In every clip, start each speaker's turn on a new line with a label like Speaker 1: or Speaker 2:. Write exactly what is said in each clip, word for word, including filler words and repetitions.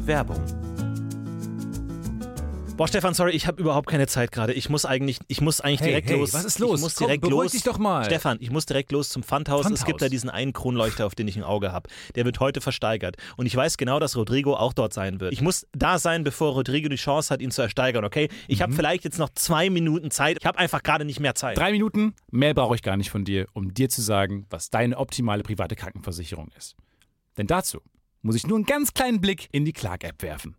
Speaker 1: Werbung. Boah, Stefan, sorry, ich habe überhaupt keine Zeit gerade. Ich muss eigentlich, ich muss eigentlich
Speaker 2: hey,
Speaker 1: direkt
Speaker 2: hey,
Speaker 1: los.
Speaker 2: Was ist los?
Speaker 1: Ich muss
Speaker 2: Komm,
Speaker 1: direkt
Speaker 2: beruhig
Speaker 1: los.
Speaker 2: dich doch mal.
Speaker 1: Stefan, ich muss direkt los zum Pfandhaus.
Speaker 2: Pfandhaus.
Speaker 1: Es gibt da diesen einen Kronleuchter, auf den ich ein Auge habe. Der wird heute versteigert. Und ich weiß genau, dass Rodrigo auch dort sein wird. Ich muss da sein, bevor Rodrigo die Chance hat, ihn zu ersteigern, okay? Ich mhm. habe vielleicht jetzt noch zwei Minuten Zeit. Ich habe einfach gerade nicht mehr Zeit.
Speaker 2: Drei Minuten? Mehr brauche ich gar nicht von dir, um dir zu sagen, was deine optimale private Krankenversicherung ist. Denn dazu muss ich nur einen ganz kleinen Blick in die Clark-App werfen.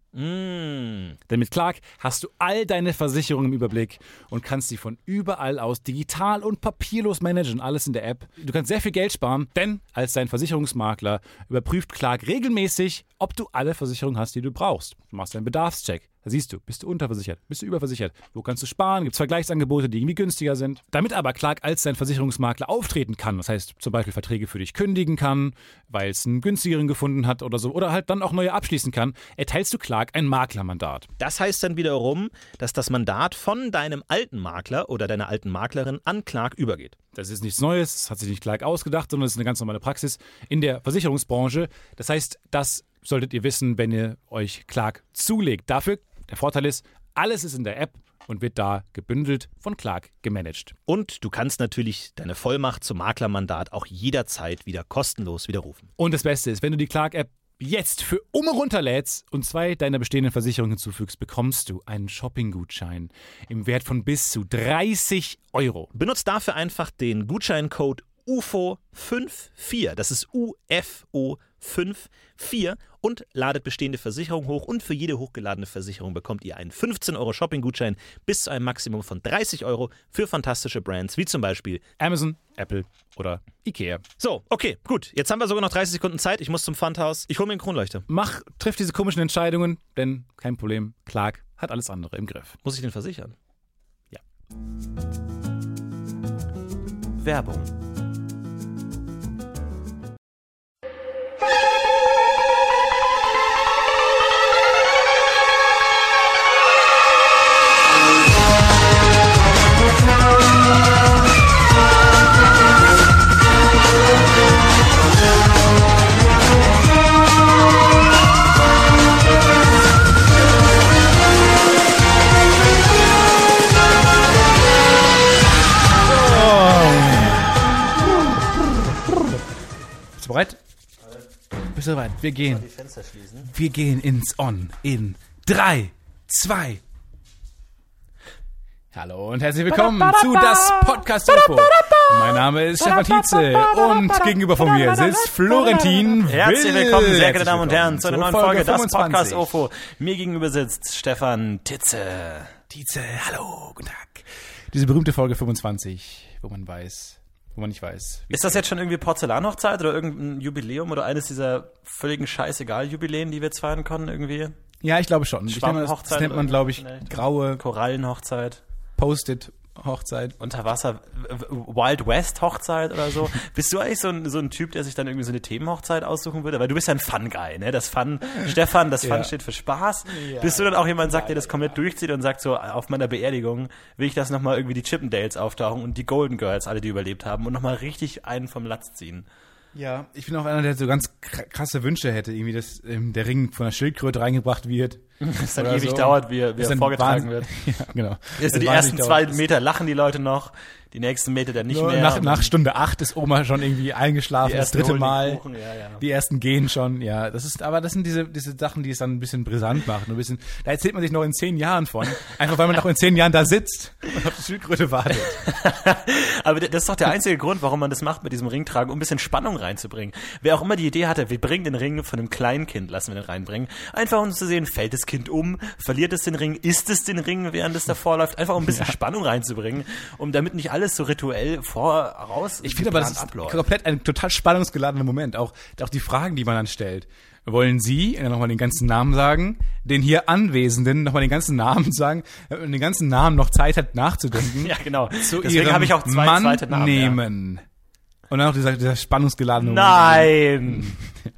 Speaker 1: Mm.
Speaker 2: Denn mit Clark hast du all deine Versicherungen im Überblick und kannst sie von überall aus digital und papierlos managen, alles in der App. Du kannst sehr viel Geld sparen, denn als dein Versicherungsmakler überprüft Clark regelmäßig, ob du alle Versicherungen hast, die du brauchst. Du machst einen Bedarfscheck. Da siehst du, bist du unterversichert, bist du überversichert, wo kannst du sparen, gibt es Vergleichsangebote, die irgendwie günstiger sind. Damit aber Clark als dein Versicherungsmakler auftreten kann, das heißt zum Beispiel Verträge für dich kündigen kann, weil es einen günstigeren gefunden hat oder so, oder halt dann auch neue abschließen kann, erteilst du Clark ein Maklermandat.
Speaker 1: Das heißt dann wiederum, dass das Mandat von deinem alten Makler oder deiner alten Maklerin an Clark übergeht.
Speaker 2: Das ist nichts Neues, das hat sich nicht Clark ausgedacht, sondern das ist eine ganz normale Praxis in der Versicherungsbranche. Das heißt, das solltet ihr wissen, wenn ihr euch Clark zulegt. Dafür, der Vorteil ist, alles ist in der App und wird da gebündelt von Clark gemanagt.
Speaker 1: Und du kannst natürlich deine Vollmacht zum Maklermandat auch jederzeit wieder kostenlos widerrufen.
Speaker 2: Und das Beste ist, wenn du die Clark-App jetzt für Umme runterlädst und zwei deiner bestehenden Versicherungen hinzufügst, bekommst du einen Shopping-Gutschein im Wert von bis zu dreißig Euro.
Speaker 1: Benutzt dafür einfach den Gutscheincode U F O vierundfünfzig, das ist U F O fünfundfünfzig, und ladet bestehende Versicherungen hoch, und für jede hochgeladene Versicherung bekommt ihr einen fünfzehn Euro Shopping-Gutschein bis zu einem Maximum von dreißig Euro für fantastische Brands wie zum Beispiel
Speaker 2: Amazon, Apple oder Ikea.
Speaker 1: So, okay, gut. Jetzt haben wir sogar noch dreißig Sekunden Zeit. Ich muss zum Pfandhaus. Ich hole mir einen Kronleuchter.
Speaker 2: Mach, triff diese komischen Entscheidungen, denn kein Problem, Clark hat alles andere im Griff.
Speaker 1: Muss ich den versichern?
Speaker 2: Ja.
Speaker 1: Werbung.
Speaker 2: Bereit? Bist du bereit? Wir gehen.
Speaker 1: Die Fenster schließen.
Speaker 2: Wir gehen ins On in drei, zwei. Hallo und herzlich willkommen zu das Podcast U F O. Mein Name ist Stefan Tietze und gegenüber von mir sitzt Florentin Will.
Speaker 1: Herzlich willkommen, sehr geehrte Damen und Herren, zu einer neuen Folge,
Speaker 2: Folge
Speaker 1: das Podcast U F O. Mir gegenüber sitzt Stefan Tietze.
Speaker 2: Tietze, hallo, guten Tag. Diese berühmte Folge fünfundzwanzig, wo man weiß... wo man nicht weiß.
Speaker 1: Ist das jetzt schon irgendwie Porzellanhochzeit oder irgendein Jubiläum oder eines dieser völligen Scheißegal-Jubiläen, die wir jetzt feiern können irgendwie?
Speaker 2: Ja, ich glaube schon. Ich denke, das, das nennt man, glaube ich, graue
Speaker 1: Korallenhochzeit.
Speaker 2: Post-it-Hochzeit.
Speaker 1: Unterwasser, Wild West-Hochzeit oder so. Bist du eigentlich so ein, so ein Typ, der sich dann irgendwie so eine Themenhochzeit aussuchen würde? Weil du bist ja ein Fun-Guy, ne? Das Fun, Stefan, das Fun ja. steht für Spaß. Ja, bist du dann auch jemand, sagt, der das komplett durchzieht und sagt so, auf meiner Beerdigung will ich, dass nochmal irgendwie die Chippendales auftauchen und die Golden Girls, alle, die überlebt haben, und nochmal richtig einen vom Latz ziehen?
Speaker 2: Ja, ich bin auch einer, der so ganz krasse Wünsche hätte, irgendwie, dass ähm, der Ring von der Schildkröte reingebracht wird.
Speaker 1: Das dann ewig so. dauert, wie er, wie er vorgetragen wird.
Speaker 2: Ja, genau.
Speaker 1: Also die ersten zwei Meter lachen die Leute noch, die nächsten Meter dann nicht
Speaker 2: so,
Speaker 1: mehr.
Speaker 2: Nach, nach Stunde acht ist Oma schon irgendwie eingeschlafen, das dritte Mal.
Speaker 1: Kuchen, ja, ja.
Speaker 2: Die ersten gehen schon, ja. Das ist, aber das sind diese, diese Sachen, die es dann ein bisschen brisant machen. Ein bisschen, da erzählt man sich noch in zehn Jahren von. Einfach weil man noch in zehn Jahren da sitzt und auf die Schildkröte wartet.
Speaker 1: Aber das ist doch der einzige Grund, warum man das macht mit diesem Ringtragen, um ein bisschen Spannung reinzubringen. Wer auch immer die Idee hatte, wir bringen den Ring von einem kleinen Kind, lassen wir den reinbringen. Einfach um zu sehen, fällt das Kind um, verliert es den Ring, isst es den Ring, während es davor läuft. Einfach um ein bisschen ja. Spannung reinzubringen, um damit nicht alles so rituell voraus
Speaker 2: Ich finde aber, das ist abläuft. komplett ein total spannungsgeladener Moment. Auch, auch die Fragen, die man dann stellt. Wollen Sie nochmal den ganzen Namen sagen, den hier Anwesenden nochmal den ganzen Namen sagen, den ganzen Namen noch Zeit hat nachzudenken?
Speaker 1: Ja, genau.
Speaker 2: Zu
Speaker 1: Deswegen habe ich auch zwei
Speaker 2: Mann
Speaker 1: zweite Namen.
Speaker 2: Nehmen. Ja. Und dann noch dieser, dieser spannungsgeladene
Speaker 1: Nein!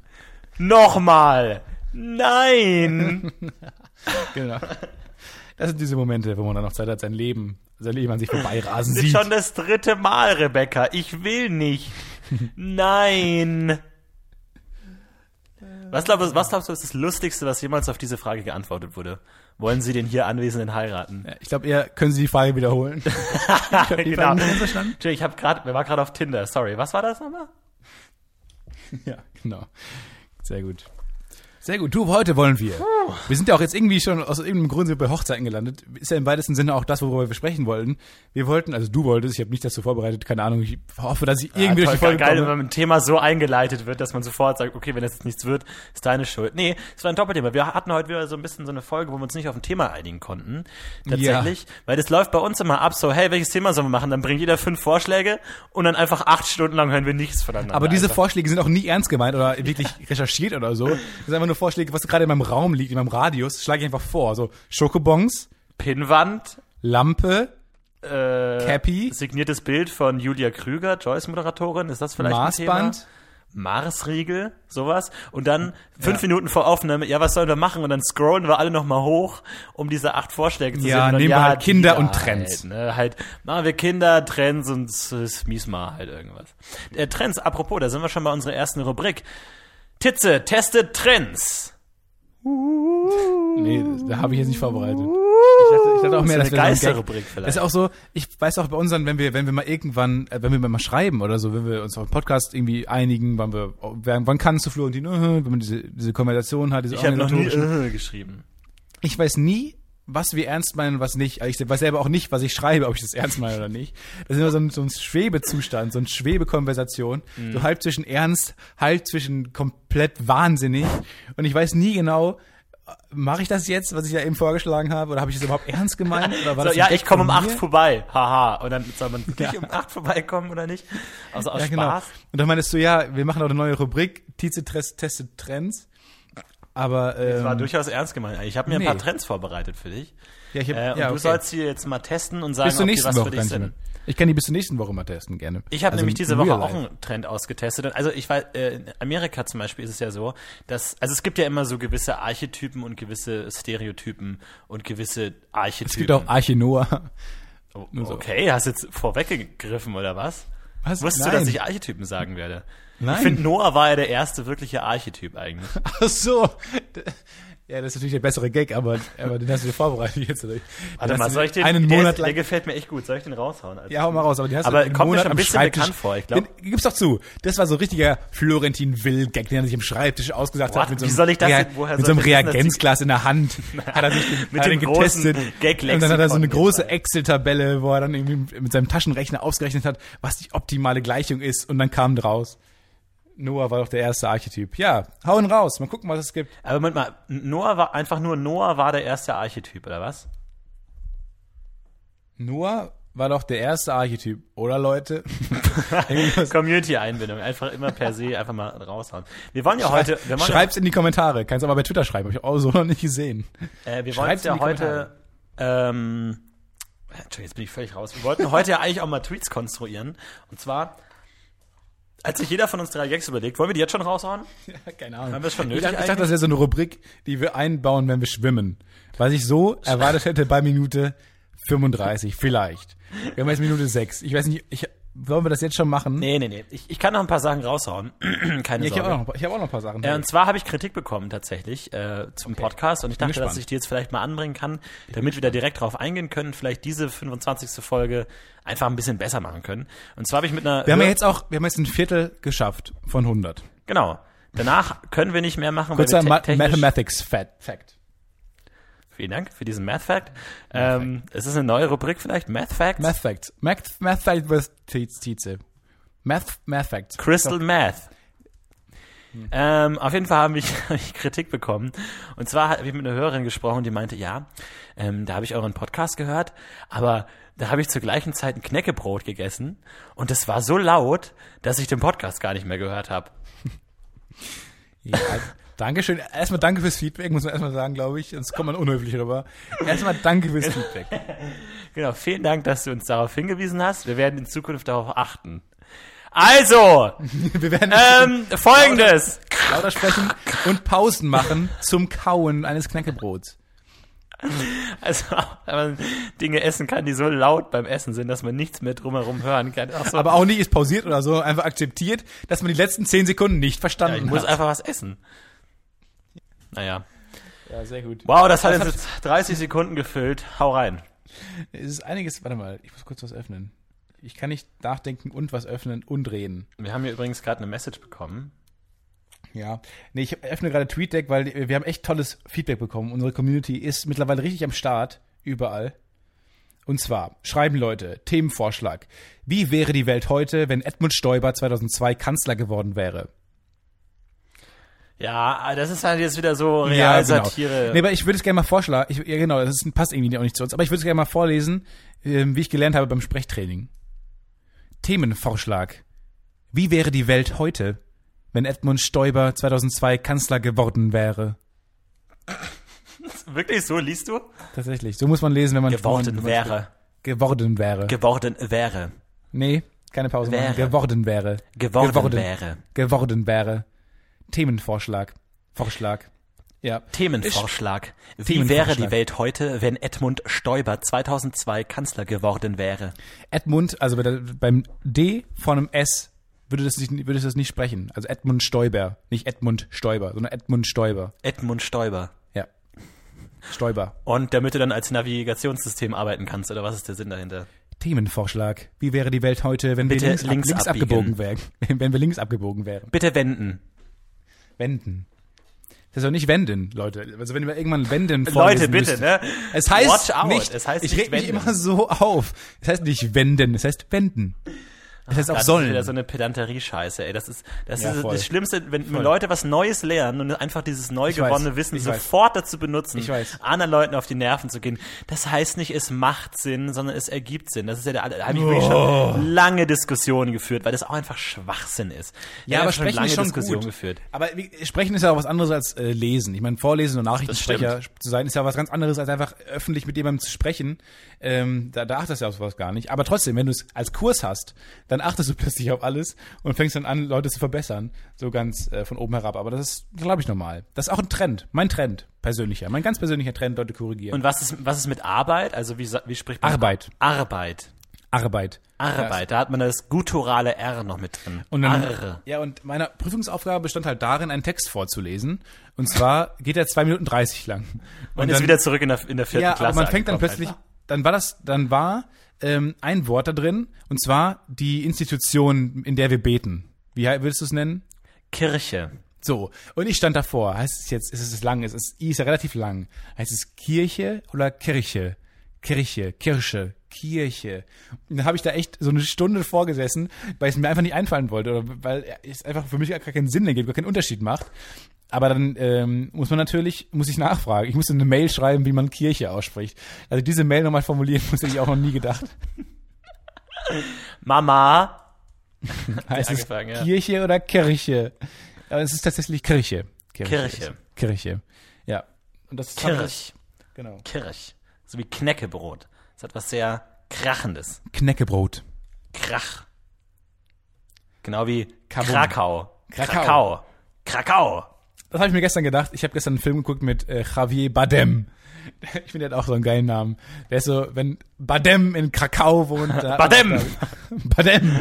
Speaker 1: Nochmal! Nein!
Speaker 2: Genau. Das sind diese Momente, wo man dann noch Zeit hat, sein Leben, sein Leben an sich vorbeirasen
Speaker 1: sieht. Das ist schon das dritte Mal, Rebecca. Ich will nicht. Nein. Was glaubst du, was glaubst du, ist das Lustigste, was jemals auf diese Frage geantwortet wurde? Wollen Sie den hier Anwesenden heiraten?
Speaker 2: Ja, ich glaube eher, können Sie die Frage wiederholen?
Speaker 1: Ich hab die Frage nicht verstanden. Ich habe gerade, wir waren gerade auf Tinder. Sorry, was war das nochmal?
Speaker 2: Ja, genau. Sehr gut. Sehr gut. Du, heute wollen wir. Wir sind ja auch jetzt irgendwie schon aus irgendeinem Grund sind wir bei Hochzeiten gelandet. Ist ja im weitesten Sinne auch das, worüber wir sprechen wollten. Wir wollten, also du wolltest, ich habe nicht dazu vorbereitet, keine Ahnung, ich hoffe, dass ich irgendwie
Speaker 1: ja,
Speaker 2: durch die Folge
Speaker 1: geil,
Speaker 2: komme.
Speaker 1: wenn ein Thema so eingeleitet wird, dass man sofort sagt, okay, wenn das jetzt nichts wird, ist deine Schuld. Nee, es war ein Doppelthema. Wir hatten heute wieder so ein bisschen so eine Folge, wo wir uns nicht auf ein Thema einigen konnten. Tatsächlich. Ja. Weil das läuft bei uns immer ab so, hey, welches Thema sollen wir machen? Dann bringt jeder fünf Vorschläge und dann einfach acht Stunden lang hören wir nichts voneinander.
Speaker 2: Aber diese
Speaker 1: einfach.
Speaker 2: Vorschläge sind auch nie ernst gemeint oder wirklich recherchiert oder so. Das sind einfach nur Vorschläge, was gerade in meinem Raum liegt, in meinem Radius, schlage ich einfach vor. So Schokobons,
Speaker 1: Pinnwand,
Speaker 2: Lampe,
Speaker 1: äh,
Speaker 2: Cappy,
Speaker 1: signiertes Bild von Julia Krüger, Joyce-Moderatorin, ist das vielleicht
Speaker 2: Maßband,
Speaker 1: ein Thema? Marsriegel, sowas. Und dann fünf ja. Minuten vor Aufnahme, ja, was sollen wir machen? Und dann scrollen wir alle nochmal hoch, um diese acht Vorschläge zu
Speaker 2: ja,
Speaker 1: sehen.
Speaker 2: Nehmen
Speaker 1: ja,
Speaker 2: wir halt Kinder und
Speaker 1: halt,
Speaker 2: Trends.
Speaker 1: Ne, halt, machen wir Kinder, Trends und es mies mal halt irgendwas. Äh, Trends, apropos, da sind wir schon bei unserer ersten Rubrik. Titze, testet Trends.
Speaker 2: Nee, da habe ich jetzt nicht vorbereitet. Ich dachte, ich dachte auch mehr,
Speaker 1: das
Speaker 2: dass
Speaker 1: eine
Speaker 2: wir so
Speaker 1: Geisterrubrik vielleicht.
Speaker 2: Das ist auch so, ich weiß auch bei unseren, wenn wir, wenn wir mal irgendwann, äh, wenn wir mal schreiben oder so, wenn wir uns auf einen Podcast irgendwie einigen, wann wir, wann kannst du Florentin, wenn man diese, diese Konversation hat, diese
Speaker 1: Ich habe noch nie äh, geschrieben.
Speaker 2: Ich weiß nie, was wir ernst meinen und was nicht. Ich weiß selber auch nicht, was ich schreibe, ob ich das ernst meine oder nicht. Das ist immer so ein, so ein Schwebezustand, so eine Schwebekonversation. Mhm. So halb zwischen ernst, halb zwischen komplett wahnsinnig. Und ich weiß nie genau, mache ich das jetzt, was ich ja eben vorgeschlagen habe, oder habe ich das überhaupt ernst gemeint? Oder war
Speaker 1: so,
Speaker 2: das
Speaker 1: ja, ich komme um acht
Speaker 2: mir?
Speaker 1: vorbei. Haha. Und dann soll man wirklich
Speaker 2: ja.
Speaker 1: um acht vorbeikommen oder nicht? Also aus
Speaker 2: ja,
Speaker 1: Spaß.
Speaker 2: Genau. Und dann meintest du, ja, wir machen auch eine neue Rubrik, Tietze testet Trends. Aber ähm,
Speaker 1: das war durchaus ernst gemeint. Ich habe mir
Speaker 2: nee.
Speaker 1: ein paar Trends vorbereitet für dich.
Speaker 2: Ja, ich hab,
Speaker 1: äh, und
Speaker 2: ja,
Speaker 1: du
Speaker 2: okay.
Speaker 1: sollst sie jetzt mal testen und sagen,
Speaker 2: bis zur
Speaker 1: ob die
Speaker 2: nächsten
Speaker 1: was
Speaker 2: Woche
Speaker 1: für dich sind.
Speaker 2: Ich kann die bis zur nächsten Woche mal testen, gerne.
Speaker 1: Ich habe
Speaker 2: also
Speaker 1: nämlich diese Woche
Speaker 2: Real
Speaker 1: auch
Speaker 2: Life.
Speaker 1: einen Trend ausgetestet. Also ich weiß, äh, in Amerika zum Beispiel ist es ja so, dass, also es gibt ja immer so gewisse Archetypen und gewisse Stereotypen und gewisse Archetypen.
Speaker 2: Es gibt auch Arche Noah.
Speaker 1: Oh, okay, hast jetzt vorweggegriffen oder was?
Speaker 2: Was?
Speaker 1: Wusstest
Speaker 2: Nein.
Speaker 1: du, dass ich Archetypen sagen werde?
Speaker 2: Nein.
Speaker 1: Ich finde, Noah war ja der erste wirkliche Archetyp eigentlich.
Speaker 2: Ach so. Ja, das ist natürlich der bessere Gag, aber, aber den hast du dir vorbereitet jetzt. Oder?
Speaker 1: Warte mal, soll ich den,
Speaker 2: einen
Speaker 1: der,
Speaker 2: Monat
Speaker 1: ist,
Speaker 2: lang,
Speaker 1: der gefällt mir echt gut, soll ich den raushauen? Also?
Speaker 2: Ja, hau mal raus, aber den hast
Speaker 1: aber
Speaker 2: du einen
Speaker 1: kommt
Speaker 2: Monat
Speaker 1: mir schon ein
Speaker 2: am
Speaker 1: bisschen
Speaker 2: Schreibtisch.
Speaker 1: bekannt vor, ich glaube.
Speaker 2: Gib's doch zu, das war so richtiger Florentin Will-Gag, den er sich am Schreibtisch ausgesagt
Speaker 1: What?
Speaker 2: hat. Mit so
Speaker 1: Wie
Speaker 2: einem,
Speaker 1: soll ich das
Speaker 2: Rea-
Speaker 1: denn- woher
Speaker 2: mit
Speaker 1: soll
Speaker 2: so einem
Speaker 1: ich wissen, dass
Speaker 2: Reagenzglas in der Hand. Hat er sich den,
Speaker 1: Mit
Speaker 2: hat er
Speaker 1: dem
Speaker 2: den
Speaker 1: großen
Speaker 2: getestet.
Speaker 1: Gag-Lexikon
Speaker 2: Und dann hat er so eine große
Speaker 1: nebenbei.
Speaker 2: Excel-Tabelle, wo er dann irgendwie mit seinem Taschenrechner ausgerechnet hat, was die optimale Gleichung ist. Und dann kam draus. Noah war doch der erste Archetyp. Ja, hauen raus, mal gucken, was es gibt.
Speaker 1: Aber Moment mal, Noah war einfach nur Noah war der erste Archetyp, oder was?
Speaker 2: Noah war doch der erste Archetyp, oder Leute?
Speaker 1: Community-Einbindung, einfach immer per se einfach mal raushauen. Wir wollen ja heute, wir wollen
Speaker 2: Schreib's in die Kommentare, kannst du aber bei Twitter schreiben, hab ich auch so noch nicht gesehen.
Speaker 1: ja, äh, wir wollen
Speaker 2: Schreib's
Speaker 1: ja
Speaker 2: in die
Speaker 1: heute, ähm, Entschuldigung, jetzt bin ich völlig raus. Wir wollten heute ja eigentlich auch mal Tweets konstruieren. Und zwar, als sich jeder von uns drei Gags überlegt, wollen wir die jetzt schon raushauen?
Speaker 2: Ja, keine Ahnung.
Speaker 1: Haben wir es schon
Speaker 2: Ich
Speaker 1: nötig
Speaker 2: dachte, ich
Speaker 1: eigentlich?
Speaker 2: dachte, das wäre so eine Rubrik, die wir einbauen, wenn wir schwimmen. Was ich so erwartet hätte bei Minute fünfunddreißig, vielleicht. Wir haben jetzt Minute sechs. Ich weiß nicht, ich, wollen wir das jetzt schon machen?
Speaker 1: Nee, nee, nee. Ich, ich kann noch ein paar Sachen raushauen. Keine
Speaker 2: Ja, ich
Speaker 1: Sorge.
Speaker 2: habe auch, noch- ich hab auch noch ein paar Sachen.
Speaker 1: Äh, und zwar habe ich Kritik bekommen tatsächlich äh, zum
Speaker 2: Okay.
Speaker 1: Podcast und ich
Speaker 2: Bin
Speaker 1: dachte, dass
Speaker 2: gespannt.
Speaker 1: ich die jetzt vielleicht mal anbringen kann, damit wir da direkt drauf eingehen können, vielleicht diese fünfundzwanzigste Folge einfach ein bisschen besser machen können. Und zwar habe ich mit einer...
Speaker 2: wir haben ja jetzt auch, wir haben jetzt ein Viertel geschafft von hundert.
Speaker 1: Genau. Danach können wir nicht mehr machen,
Speaker 2: Kurzer
Speaker 1: weil wir
Speaker 2: Ma-
Speaker 1: te technisch...
Speaker 2: Mathematics Fact. Fact.
Speaker 1: Vielen Dank für diesen Math Fact. Ähm, es ist eine neue Rubrik vielleicht, Math Facts.
Speaker 2: Math Facts. Math, Math Fact with Tietze. Math, Math Facts.
Speaker 1: Crystal Math. Ähm, auf jeden Fall habe ich, hab ich Kritik bekommen. Und zwar habe ich mit einer Hörerin gesprochen, die meinte, ja, ähm, da habe ich euren Podcast gehört, aber da habe ich zur gleichen Zeit ein Knäckebrot gegessen und das war so laut, dass ich den Podcast gar nicht mehr gehört habe.
Speaker 2: Ja, Dankeschön. Erstmal danke fürs Feedback, muss man erstmal sagen, glaube ich. Sonst kommt man unhöflich rüber. Erstmal danke fürs Feedback.
Speaker 1: Genau, vielen Dank, dass du uns darauf hingewiesen hast. Wir werden in Zukunft darauf achten. Also,
Speaker 2: Wir werden
Speaker 1: ähm, folgendes.
Speaker 2: lauter sprechen und Pausen machen zum Kauen eines Knäckebrots.
Speaker 1: Also, wenn man Dinge essen kann, die so laut beim Essen sind, dass man nichts mehr drumherum hören kann. Ach so.
Speaker 2: Aber auch nicht ist pausiert oder so, einfach akzeptiert, dass man die letzten zehn Sekunden nicht
Speaker 1: Ja,
Speaker 2: verstanden
Speaker 1: ich muss
Speaker 2: hat.
Speaker 1: einfach was essen. Naja.
Speaker 2: Ja, sehr gut.
Speaker 1: Wow, das hat jetzt dreißig Sekunden gefüllt. Hau rein.
Speaker 2: Es ist einiges, warte mal, ich muss kurz was öffnen. Ich kann nicht nachdenken und was öffnen und reden.
Speaker 1: Wir haben hier übrigens gerade eine Message bekommen.
Speaker 2: Ja, nee, ich öffne gerade TweetDeck, weil wir haben echt tolles Feedback bekommen. Unsere Community ist mittlerweile richtig am Start, überall. Und zwar schreiben Leute, Themenvorschlag. Wie wäre die Welt heute, wenn Edmund Stoiber zweitausendzwei Kanzler geworden wäre?
Speaker 1: Ja, das ist halt jetzt wieder so
Speaker 2: Ja,
Speaker 1: Realsatire.
Speaker 2: genau. Nee, aber ich würde es gerne mal vorschlagen. Ich, ja, genau, das ist, passt irgendwie auch nicht zu uns. Aber ich würde es gerne mal vorlesen, ähm, wie ich gelernt habe beim Sprechtraining. Themenvorschlag. Wie wäre die Welt heute, wenn Edmund Stoiber zweitausendzwei Kanzler geworden wäre?
Speaker 1: Wirklich, so liest du?
Speaker 2: Tatsächlich. So muss man lesen, wenn man
Speaker 1: Geworden
Speaker 2: wenn man,
Speaker 1: wäre.
Speaker 2: Geworden wäre.
Speaker 1: Geworden wäre.
Speaker 2: Nee, keine Pause
Speaker 1: Wäre.
Speaker 2: machen. Geworden wäre.
Speaker 1: Geworden,
Speaker 2: Geworden.
Speaker 1: wäre.
Speaker 2: Geworden wäre. Themenvorschlag. Vorschlag. Ja.
Speaker 1: Themenvorschlag. Wie
Speaker 2: Themenvorschlag.
Speaker 1: wäre die Welt heute, wenn Edmund Stoiber zweitausendzwei Kanzler geworden wäre?
Speaker 2: Edmund, also bei der, beim D vor einem S würde das, nicht, würde das nicht sprechen. Also Edmund Stoiber. Nicht Edmund Stoiber, sondern Edmund Stoiber.
Speaker 1: Edmund Stoiber.
Speaker 2: Ja. Stoiber.
Speaker 1: Und damit du dann als Navigationssystem arbeiten kannst, oder was ist der Sinn dahinter?
Speaker 2: Themenvorschlag. Wie wäre die Welt heute, wenn
Speaker 1: Bitte
Speaker 2: wir links,
Speaker 1: links
Speaker 2: ab, links
Speaker 1: abbiegen.
Speaker 2: abgebogen wären? Wenn wir links abgebogen wären.
Speaker 1: Bitte wenden.
Speaker 2: Wenden. Das ist doch nicht wenden, Leute. Also wenn wir irgendwann wenden
Speaker 1: Leute,
Speaker 2: vorlesen
Speaker 1: bitte,
Speaker 2: müssten.
Speaker 1: ne?
Speaker 2: Es heißt
Speaker 1: Watch out.
Speaker 2: nicht,
Speaker 1: Es heißt
Speaker 2: ich
Speaker 1: nicht
Speaker 2: reg mich
Speaker 1: wenden.
Speaker 2: immer so auf. Es heißt nicht wenden, es heißt wenden. Es heißt auch
Speaker 1: Das ist
Speaker 2: sollen.
Speaker 1: wieder so eine Pedanterie-Scheiße, ey. Das ist, das
Speaker 2: Ja,
Speaker 1: ist
Speaker 2: voll.
Speaker 1: das Schlimmste, wenn
Speaker 2: Voll.
Speaker 1: Leute was Neues lernen und einfach dieses neu
Speaker 2: Ich weiß.
Speaker 1: gewonnene Wissen
Speaker 2: Ich weiß.
Speaker 1: sofort dazu benutzen,
Speaker 2: Ich weiß.
Speaker 1: anderen Leuten auf die Nerven zu gehen. Das heißt nicht, es macht Sinn, sondern es ergibt Sinn. Das ist ja der, da habe ich wirklich schon lange Diskussionen geführt, weil das auch einfach Schwachsinn ist.
Speaker 2: Ja,
Speaker 1: Da
Speaker 2: aber
Speaker 1: hab ich schon
Speaker 2: sprechen
Speaker 1: lange
Speaker 2: ist schon
Speaker 1: Diskussionen
Speaker 2: gut.
Speaker 1: geführt.
Speaker 2: Aber wie, sprechen ist ja auch was anderes als äh, lesen. Ich meine, vorlesen und Nachrichtensprecher zu sein ist ja was ganz anderes als einfach öffentlich mit jemandem zu sprechen. Ähm, da, da achtest du auf sowas gar nicht. Aber trotzdem, wenn du es als Kurs hast, dann achtest du plötzlich auf alles und fängst dann an, Leute zu verbessern. So ganz äh, von oben herab. Aber das ist, glaube ich, normal. Das ist auch ein Trend. Mein Trend. Persönlicher. Mein ganz persönlicher Trend, Leute korrigieren.
Speaker 1: Und was ist, was ist mit Arbeit? Also wie, sa- wie spricht man?
Speaker 2: Arbeit.
Speaker 1: Arbeit.
Speaker 2: Arbeit.
Speaker 1: Arbeit. Da hat man das gutturale R noch mit drin.
Speaker 2: Und dann,
Speaker 1: Arre.
Speaker 2: ja, und meine Prüfungsaufgabe bestand halt darin, einen Text vorzulesen. Und zwar geht er zwei Minuten dreißig lang.
Speaker 1: Und, ist
Speaker 2: dann-
Speaker 1: wieder zurück in der, in der vierten
Speaker 2: Ja,
Speaker 1: Klasse.
Speaker 2: aber man fängt dann
Speaker 1: angekommen
Speaker 2: plötzlich,
Speaker 1: einfach.
Speaker 2: dann war das, dann war ähm, ein Wort da drin, und zwar die Institution, in der wir beten. Wie he- würdest du es nennen?
Speaker 1: Kirche.
Speaker 2: So, und ich stand davor. Heißt es jetzt, ist es lang, ist es I ist ja relativ lang. Heißt es Kirche oder Kirche? Kirche, Kirche, Kirche. Und dann habe ich da echt so eine Stunde vorgesessen, weil es mir einfach nicht einfallen wollte, oder weil es einfach für mich gar keinen Sinn ergibt, gar keinen Unterschied macht. Aber dann ähm, muss man natürlich, muss ich nachfragen. Ich musste eine Mail schreiben, wie man Kirche ausspricht. Also diese Mail nochmal formulieren, musste ich auch noch nie gedacht.
Speaker 1: Mama.
Speaker 2: Heißt es
Speaker 1: angefangen, ja.
Speaker 2: Kirche oder Kirche? Aber es ist tatsächlich Kirche.
Speaker 1: Kirche.
Speaker 2: Kirche. Ja. Und das ist
Speaker 1: Kirch.
Speaker 2: Genau.
Speaker 1: Kirch. So wie Knäckebrot. Das hat was sehr Krachendes.
Speaker 2: Knäckebrot.
Speaker 1: Krach. Genau wie
Speaker 2: Kabum.
Speaker 1: Krakau.
Speaker 2: Krakau.
Speaker 1: Krakau. Krakau.
Speaker 2: Das habe ich mir gestern gedacht. Ich habe gestern einen Film geguckt mit äh, Javier Bardem. Ich finde, der hat auch so einen geilen Namen. Der ist so, wenn Bardem in Krakau wohnt. Da
Speaker 1: Bardem.
Speaker 2: Bardem.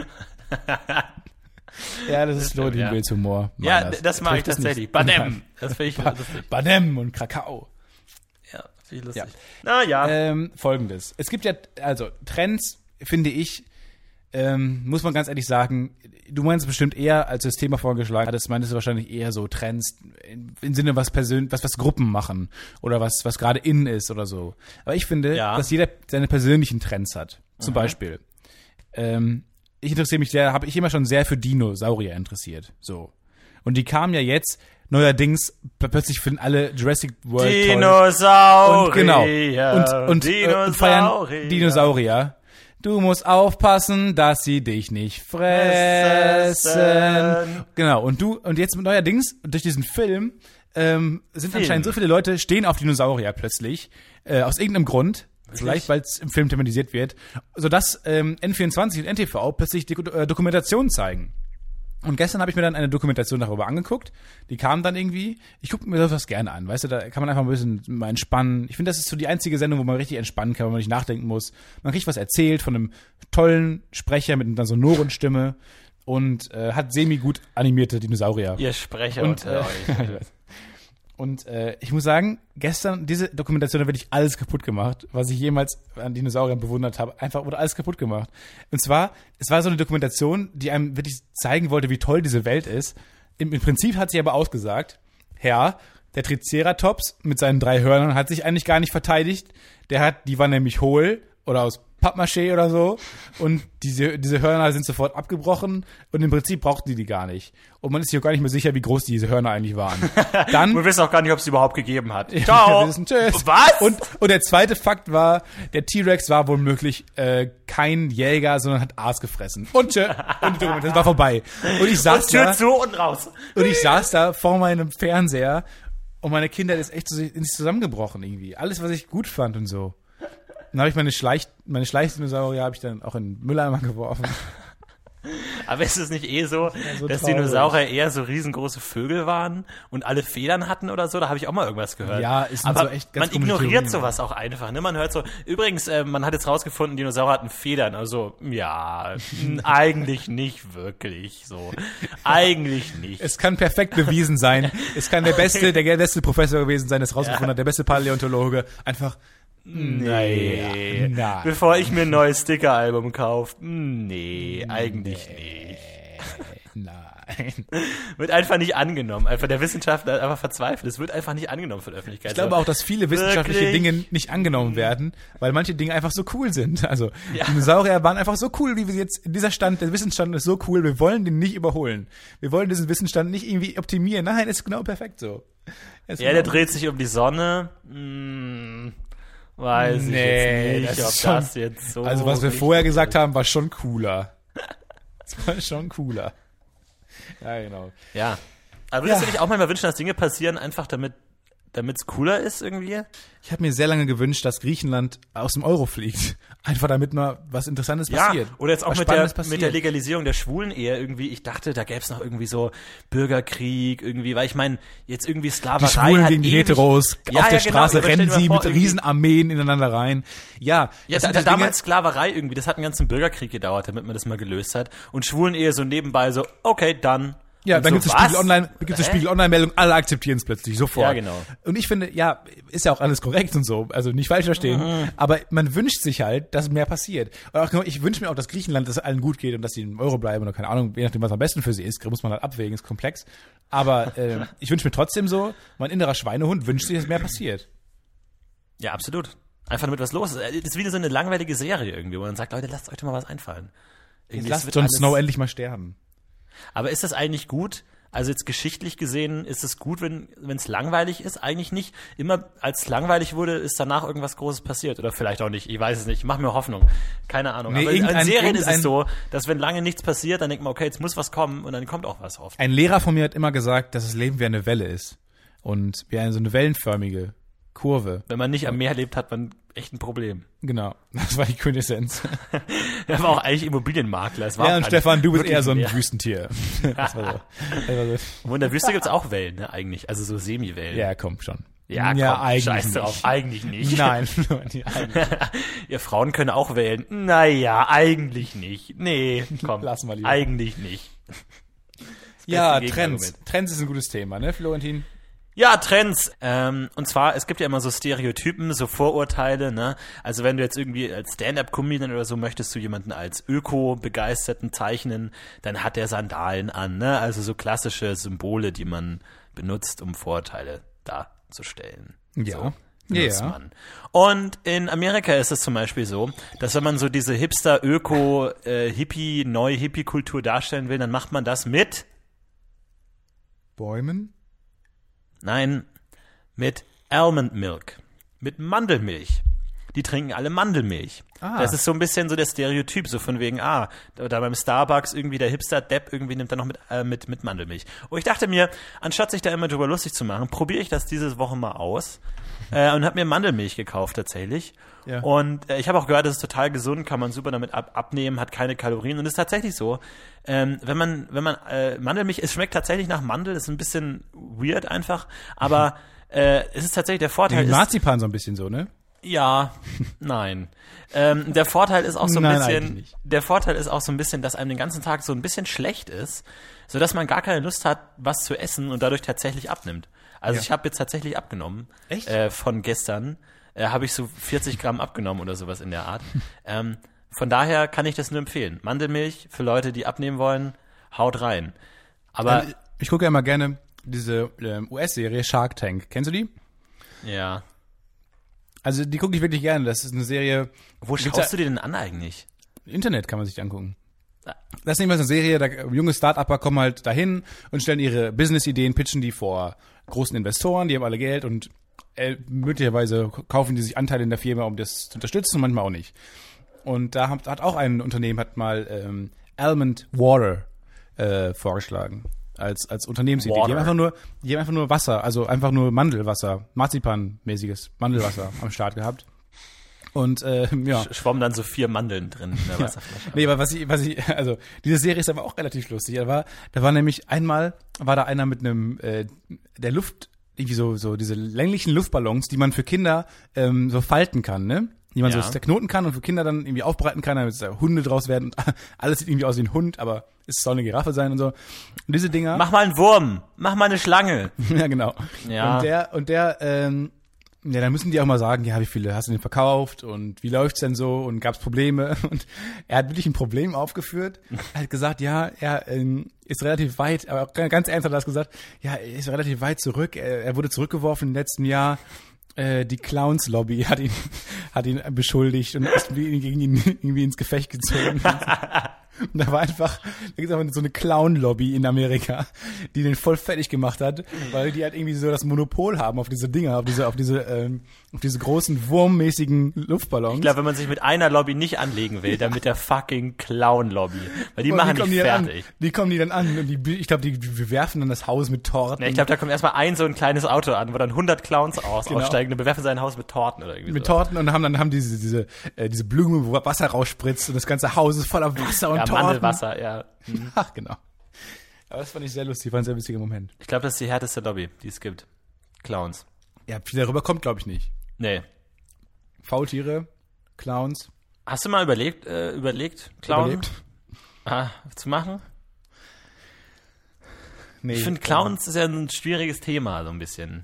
Speaker 2: Ja, das ist
Speaker 1: stimmt,
Speaker 2: Leute,
Speaker 1: ja.
Speaker 2: ja. Humor.
Speaker 1: Ja,
Speaker 2: Meines.
Speaker 1: das mag ich
Speaker 2: Trifft es
Speaker 1: tatsächlich.
Speaker 2: nicht.
Speaker 1: Badem. Das finde ich
Speaker 2: Ba-
Speaker 1: lustig.
Speaker 2: Bardem und Krakau.
Speaker 1: Ja, finde ich lustig.
Speaker 2: Ja.
Speaker 1: Na ja.
Speaker 2: Ähm, Folgendes. Es gibt ja, also Trends, finde ich, ähm, muss man ganz ehrlich sagen, du meinst bestimmt eher, als du das Thema vorgeschlagen hattest, meintest du wahrscheinlich eher so Trends im, im Sinne, was persönlich, was, was Gruppen machen oder was, was gerade in ist oder so. Aber ich finde,
Speaker 1: Ja.
Speaker 2: dass jeder seine persönlichen Trends hat. Zum Beispiel, ähm, ich interessiere mich sehr, habe ich immer schon sehr für Dinosaurier interessiert. So. Und die kamen ja jetzt neuerdings, plötzlich finden alle Jurassic World toll.
Speaker 1: Dinosaurier.
Speaker 2: Und genau. Und, und, äh, und feiern Dinosaurier. Du musst aufpassen, dass sie dich nicht fressen.
Speaker 1: Fressen.
Speaker 2: Genau. Und du, und jetzt neuerdings, durch diesen Film, ähm, sind
Speaker 1: Film.
Speaker 2: anscheinend so viele Leute, stehen auf Dinosaurier plötzlich, äh, aus irgendeinem Grund. Vielleicht, weil es im Film thematisiert wird, sodass ähm, N vierundzwanzig und N T V plötzlich die äh, Dokumentationen zeigen. Und gestern habe ich mir dann eine Dokumentation darüber angeguckt. Die kam dann irgendwie. Ich gucke mir sowas gerne an, weißt du, da kann man einfach ein bisschen mal entspannen. Ich finde, das ist so die einzige Sendung, wo man richtig entspannen kann, wo man nicht nachdenken muss. Man kriegt was erzählt von einem tollen Sprecher mit einer sonoren Stimme und äh, hat semi-gut animierte Dinosaurier.
Speaker 1: Ihr Sprecher
Speaker 2: Und,
Speaker 1: unter
Speaker 2: äh,
Speaker 1: euch.
Speaker 2: Und äh, ich muss sagen, gestern, diese Dokumentation, da wird ich alles kaputt gemacht, was ich jemals an Dinosauriern bewundert habe. Einfach wurde alles kaputt gemacht. Und zwar, es war so eine Dokumentation, die einem wirklich zeigen wollte, wie toll diese Welt ist. Im, im Prinzip hat sie aber ausgesagt, ja, der Triceratops mit seinen drei Hörnern hat sich eigentlich gar nicht verteidigt. Der hat, die waren nämlich hohl oder aus Pappmaché oder so und diese diese Hörner sind sofort abgebrochen und im Prinzip brauchten die die gar nicht. Und man ist sich auch gar nicht mehr sicher, wie groß diese Hörner eigentlich waren. Dann,
Speaker 1: wir wissen auch gar nicht, ob es überhaupt gegeben hat.
Speaker 2: Ja,
Speaker 1: Ciao!
Speaker 2: wir wissen, tschüss.
Speaker 1: Was?
Speaker 2: Und, und der zweite Fakt war, der T-Rex war womöglich äh, kein Jäger, sondern hat Aas gefressen. Und tschö, und die Dokumentation war vorbei. Und ich saß
Speaker 1: und Tür
Speaker 2: da
Speaker 1: zu und raus.
Speaker 2: und ich saß da vor meinem Fernseher und meine Kinder ist echt so in sich zusammengebrochen irgendwie. Alles, was ich gut fand und so. Dann habe ich meine Schleich, meine Schleichdinosaurier habe ich dann auch in den Mülleimer geworfen.
Speaker 1: Aber ist es nicht eh so,
Speaker 2: so
Speaker 1: dass
Speaker 2: traurig.
Speaker 1: Dinosaurier eher so riesengroße Vögel waren und alle Federn hatten oder so? Da habe ich auch mal irgendwas gehört.
Speaker 2: Ja, ist
Speaker 1: aber
Speaker 2: so echt ganz
Speaker 1: man
Speaker 2: komische
Speaker 1: ignoriert
Speaker 2: Theorien.
Speaker 1: sowas auch einfach. Ne? Man hört so, übrigens, äh, man hat jetzt rausgefunden, Dinosaurier hatten Federn. Also, ja, mh, eigentlich nicht wirklich so. Eigentlich nicht.
Speaker 2: Es kann perfekt bewiesen sein. Es kann der beste, der beste Professor gewesen sein, der es rausgefunden
Speaker 1: Ja.
Speaker 2: hat, der beste Paläontologe. Einfach,
Speaker 1: Nee.
Speaker 2: Nein.
Speaker 1: Bevor ich mir ein neues Sticker-Album kaufe. Nee, eigentlich nicht.
Speaker 2: nein.
Speaker 1: Wird einfach nicht angenommen. Einfach der Wissenschaftler ist einfach verzweifelt. Es wird einfach nicht angenommen von der Öffentlichkeit.
Speaker 2: Ich glaube auch, dass viele wissenschaftliche
Speaker 1: Wirklich?
Speaker 2: Dinge nicht angenommen werden, weil manche Dinge einfach so cool sind. Also
Speaker 1: Ja.
Speaker 2: Dinosaurier waren einfach so cool, wie wir sie jetzt, dieser Stand, der Wissensstand ist so cool, wir wollen den nicht überholen. Wir wollen diesen Wissensstand nicht irgendwie optimieren. Nein, ist genau perfekt so. Ist
Speaker 1: Ja, der
Speaker 2: genau-
Speaker 1: dreht sich um die Sonne. Hm, weiß
Speaker 2: Nee,
Speaker 1: ich jetzt
Speaker 2: das
Speaker 1: nicht, ob
Speaker 2: ist schon-
Speaker 1: das jetzt so...
Speaker 2: Also was wir
Speaker 1: richtig
Speaker 2: vorher
Speaker 1: ist.
Speaker 2: gesagt haben, war schon cooler. Das war schon cooler. Ja, genau.
Speaker 1: Ja. Aber würdest
Speaker 2: Ja.
Speaker 1: du dich auch manchmal wünschen, dass Dinge passieren, einfach damit damit es cooler ist irgendwie?
Speaker 2: Ich habe mir sehr lange gewünscht, dass Griechenland aus dem Euro fliegt. Einfach damit mal was Interessantes passiert.
Speaker 1: Ja, oder jetzt auch
Speaker 2: was
Speaker 1: mit der,
Speaker 2: Spannendes passiert.
Speaker 1: mit der Legalisierung der Schwulen-Ehe irgendwie. Ich dachte, da gäbe es noch irgendwie so Bürgerkrieg irgendwie, weil ich meine, jetzt irgendwie Sklaverei
Speaker 2: Die Schwulen
Speaker 1: hat
Speaker 2: gegen die
Speaker 1: ewig-
Speaker 2: Heteros.
Speaker 1: Ja,
Speaker 2: Auf der
Speaker 1: ja, genau,
Speaker 2: Straße
Speaker 1: aber stell
Speaker 2: rennen
Speaker 1: dir mal
Speaker 2: sie
Speaker 1: vor,
Speaker 2: mit
Speaker 1: irgendwie-
Speaker 2: Riesenarmeen ineinander rein. Ja,
Speaker 1: Ja,
Speaker 2: das
Speaker 1: da,
Speaker 2: sind
Speaker 1: da,
Speaker 2: so Dinge-
Speaker 1: damals Sklaverei irgendwie, das hat einen ganzen Bürgerkrieg gedauert, damit man das mal gelöst hat. Und Schwulen-Ehe so nebenbei so, okay, dann.
Speaker 2: Ja,
Speaker 1: Und
Speaker 2: dann
Speaker 1: so,
Speaker 2: gibt's eine
Speaker 1: was?
Speaker 2: Spiegel Online, gibt's eine
Speaker 1: Hä?
Speaker 2: Spiegel Online-Meldung, alle akzeptieren es plötzlich, sofort.
Speaker 1: Ja, genau.
Speaker 2: Und ich finde, ja, ist ja auch alles korrekt und so, also nicht falsch verstehen,
Speaker 1: Mhm.
Speaker 2: aber man wünscht sich halt, dass mehr passiert. Und auch, genau, ich wünsche mir auch, dass Griechenland, dass es allen gut geht und dass sie im Euro bleiben oder keine Ahnung, je nachdem, was am besten für sie ist, muss man halt abwägen, ist komplex. Aber äh, ich wünsche mir trotzdem so, mein innerer Schweinehund wünscht sich, dass mehr passiert.
Speaker 1: Ja, absolut. Einfach damit was los ist. Das ist wieder so eine langweilige Serie irgendwie, wo man sagt, Leute, lasst euch doch mal was einfallen. Irgendwie, es
Speaker 2: Lasst
Speaker 1: wird
Speaker 2: Jon
Speaker 1: alles-
Speaker 2: Snow endlich mal sterben.
Speaker 1: Aber ist das eigentlich gut? Also jetzt geschichtlich gesehen, ist es gut, wenn wenn es langweilig ist? Eigentlich nicht. Immer als es langweilig wurde, ist danach irgendwas Großes passiert. Oder vielleicht auch nicht. Ich weiß es nicht. Ich mache mir Hoffnung. Keine Ahnung.
Speaker 2: Nee,
Speaker 1: Aber in
Speaker 2: irgendein-
Speaker 1: Serien ist es
Speaker 2: irgendein-
Speaker 1: so, dass wenn lange nichts passiert, dann denkt man, okay, jetzt muss was kommen und dann kommt auch was oft.
Speaker 2: Ein Lehrer von mir hat immer gesagt, dass das Leben wie eine Welle ist. Und wie eine so eine wellenförmige Kurve.
Speaker 1: Wenn man nicht am Meer lebt, hat man echt ein Problem.
Speaker 2: Genau, das war die Quintessenz.
Speaker 1: Er war auch eigentlich Immobilienmakler. Es war
Speaker 2: Ja,
Speaker 1: auch
Speaker 2: und
Speaker 1: gar
Speaker 2: Stefan,
Speaker 1: nicht
Speaker 2: du bist
Speaker 1: wirklich
Speaker 2: eher so ein
Speaker 1: Meer.
Speaker 2: Wüstentier. Das war so. Das war so.
Speaker 1: Und in der Wüste gibt's auch Wellen, ne, eigentlich. Also so Semi-Wellen.
Speaker 2: Ja, komm schon.
Speaker 1: Ja,
Speaker 2: ja
Speaker 1: komm,
Speaker 2: eigentlich
Speaker 1: scheiß
Speaker 2: nicht.
Speaker 1: drauf. Eigentlich nicht.
Speaker 2: Nein, nee, eigentlich.
Speaker 1: Ihr Frauen können auch wählen. Naja, eigentlich nicht. Nee, komm.
Speaker 2: Lassen wir lieber.
Speaker 1: Eigentlich nicht.
Speaker 2: Ja,
Speaker 1: beste
Speaker 2: Trends.
Speaker 1: Gegenargument.
Speaker 2: Trends ist ein gutes Thema, ne, Florentin?
Speaker 1: Ja, Trends. Ähm, und zwar, es gibt ja immer so Stereotypen, so Vorurteile, ne? Also wenn du jetzt irgendwie als Stand-Up-Comedian oder so möchtest du jemanden als Öko-Begeisterten zeichnen, dann hat der Sandalen an, ne? Also so klassische Symbole, die man benutzt, um Vorurteile darzustellen.
Speaker 2: Ja.
Speaker 1: So. benutzt
Speaker 2: Ja.
Speaker 1: man. Und in Amerika ist es zum Beispiel so, dass wenn man so diese Hipster-Öko, äh, Hippie, neue Hippie-Kultur darstellen will, dann macht man das mit,
Speaker 2: Bäumen?
Speaker 1: nein, mit Almond Milk, mit Mandelmilch. Die trinken alle Mandelmilch.
Speaker 2: Ah.
Speaker 1: Das ist so ein bisschen so der Stereotyp, so von wegen, ah, da beim Starbucks irgendwie der Hipster-Depp irgendwie nimmt dann noch mit, äh, mit, mit Mandelmilch. Und ich dachte mir, anstatt sich da immer drüber lustig zu machen, probiere ich das diese Woche mal aus äh, und habe mir Mandelmilch gekauft tatsächlich.
Speaker 2: Ja.
Speaker 1: Und äh, ich habe auch gehört, das ist total gesund, kann man super damit ab abnehmen, hat keine Kalorien und ist tatsächlich so. Ähm, wenn man, wenn man äh, Mandelmilch, es schmeckt tatsächlich nach Mandel, ist ein bisschen weird einfach, aber äh, es ist tatsächlich der Vorteil.
Speaker 2: Die
Speaker 1: ist,
Speaker 2: Marzipan so ein bisschen so, ne?
Speaker 1: ja, nein. Ähm, der Vorteil ist auch so ein
Speaker 2: Nein,
Speaker 1: bisschen,
Speaker 2: eigentlich nicht.
Speaker 1: der Vorteil ist auch so ein bisschen, dass einem den ganzen Tag so ein bisschen schlecht ist. sodass man gar keine Lust hat, was zu essen und dadurch tatsächlich abnimmt. Also
Speaker 2: Ja.
Speaker 1: ich habe jetzt tatsächlich abgenommen.
Speaker 2: Echt?
Speaker 1: Äh, von gestern äh, habe ich so vierzig Gramm abgenommen oder sowas in der Art. ähm, von daher kann ich das nur empfehlen. Mandelmilch für Leute, die abnehmen wollen, haut rein. Aber
Speaker 2: Ich, ich gucke ja immer gerne diese ähm, U S-Serie Shark Tank. Kennst du die?
Speaker 1: ja,
Speaker 2: Also die gucke ich wirklich gerne. Das ist eine Serie.
Speaker 1: wo
Speaker 2: Gibt's
Speaker 1: schaust
Speaker 2: ja-
Speaker 1: du dir denn an eigentlich?
Speaker 2: Internet kann man sich die angucken.
Speaker 1: Ah.
Speaker 2: Das ist nämlich so eine Serie, da junge Start-Upper kommen halt dahin und stellen ihre Business-Ideen, pitchen die vor großen Investoren, die haben alle Geld und äh, möglicherweise kaufen die sich Anteile in der Firma, um das zu unterstützen und manchmal auch nicht. Und da hat, hat auch ein Unternehmen hat mal ähm, Almond Water äh, vorgeschlagen als als Unternehmensidee. Die
Speaker 1: Water.
Speaker 2: haben einfach nur, die haben einfach nur Wasser, also einfach nur Mandelwasser, Marzipan-mäßiges Mandelwasser am Start gehabt. Und äh, ja.
Speaker 1: Sch- Schwommen dann so vier Mandeln drin in der Wasserflasche.
Speaker 2: Nee, aber was ich, was ich, also diese Serie ist aber auch relativ lustig. Da war, da war nämlich einmal, war da einer mit einem, äh, der Luft, irgendwie so, so diese länglichen Luftballons, die man für Kinder ähm, so falten kann, ne? Die man
Speaker 1: Ja.
Speaker 2: so zerknoten kann und für Kinder dann irgendwie aufbereiten kann, damit da Hunde draus werden. Und alles sieht irgendwie aus wie ein Hund, aber es soll eine Giraffe sein und so. Und diese Dinger.
Speaker 1: Mach mal einen Wurm, mach mal eine Schlange.
Speaker 2: Ja, genau.
Speaker 1: Ja.
Speaker 2: Und der, und der, ähm, ja, dann müssen die auch mal sagen, ja, wie viele hast du denn verkauft und wie läuft's denn so und gab's Probleme? Und er hat wirklich ein Problem aufgeführt. Er hat gesagt, ja, er ähm, ist relativ weit, aber auch ganz ernst hat er das gesagt, ja, er ist relativ weit zurück. Er, er wurde zurückgeworfen im letzten Jahr. Äh, die Clowns-Lobby hat ihn, hat ihn beschuldigt und ist gegen ihn irgendwie ins Gefecht gezogen. Und da war einfach, da gibt's einfach so eine Clown-Lobby in Amerika, die den voll fertig gemacht hat, weil die halt irgendwie so das Monopol haben auf diese Dinger, auf diese, auf diese, ähm, auf diese großen wurmmäßigen Luftballons.
Speaker 1: Ich glaube, wenn man sich mit einer Lobby nicht anlegen will, dann mit der fucking Clown-Lobby. Weil die
Speaker 2: Und
Speaker 1: machen
Speaker 2: kommen
Speaker 1: dich
Speaker 2: die dann
Speaker 1: fertig.
Speaker 2: An, die kommen die dann an und die, ich glaube, die bewerfen dann das Haus mit Torten.
Speaker 1: Ja, ich glaube, da kommt erstmal ein so ein kleines Auto an, wo dann hundert Clowns aus,
Speaker 2: Genau.
Speaker 1: aussteigen und bewerfen sein Haus mit Torten oder irgendwie
Speaker 2: mit
Speaker 1: so.
Speaker 2: Torten und haben dann haben diese diese äh, diese Blume, wo Wasser rausspritzt und das ganze Haus ist voller Wasser und
Speaker 1: Ja,
Speaker 2: Torten.
Speaker 1: Mandelwasser, ja.
Speaker 2: Ach, genau. Aber das fand ich sehr lustig, war ein sehr witziger Moment.
Speaker 1: Ich glaube, das ist die härteste Lobby, die es gibt. Clowns.
Speaker 2: Ja, viel darüber kommt, glaube ich, nicht.
Speaker 1: Nee.
Speaker 2: Faultiere, Clowns,
Speaker 1: Hast du mal überlegt, äh, überlegt, Clown
Speaker 2: überlebt.
Speaker 1: Ah, zu machen?
Speaker 2: Nee,
Speaker 1: Ich finde, Clowns ist ja ein schwieriges Thema, so ein bisschen.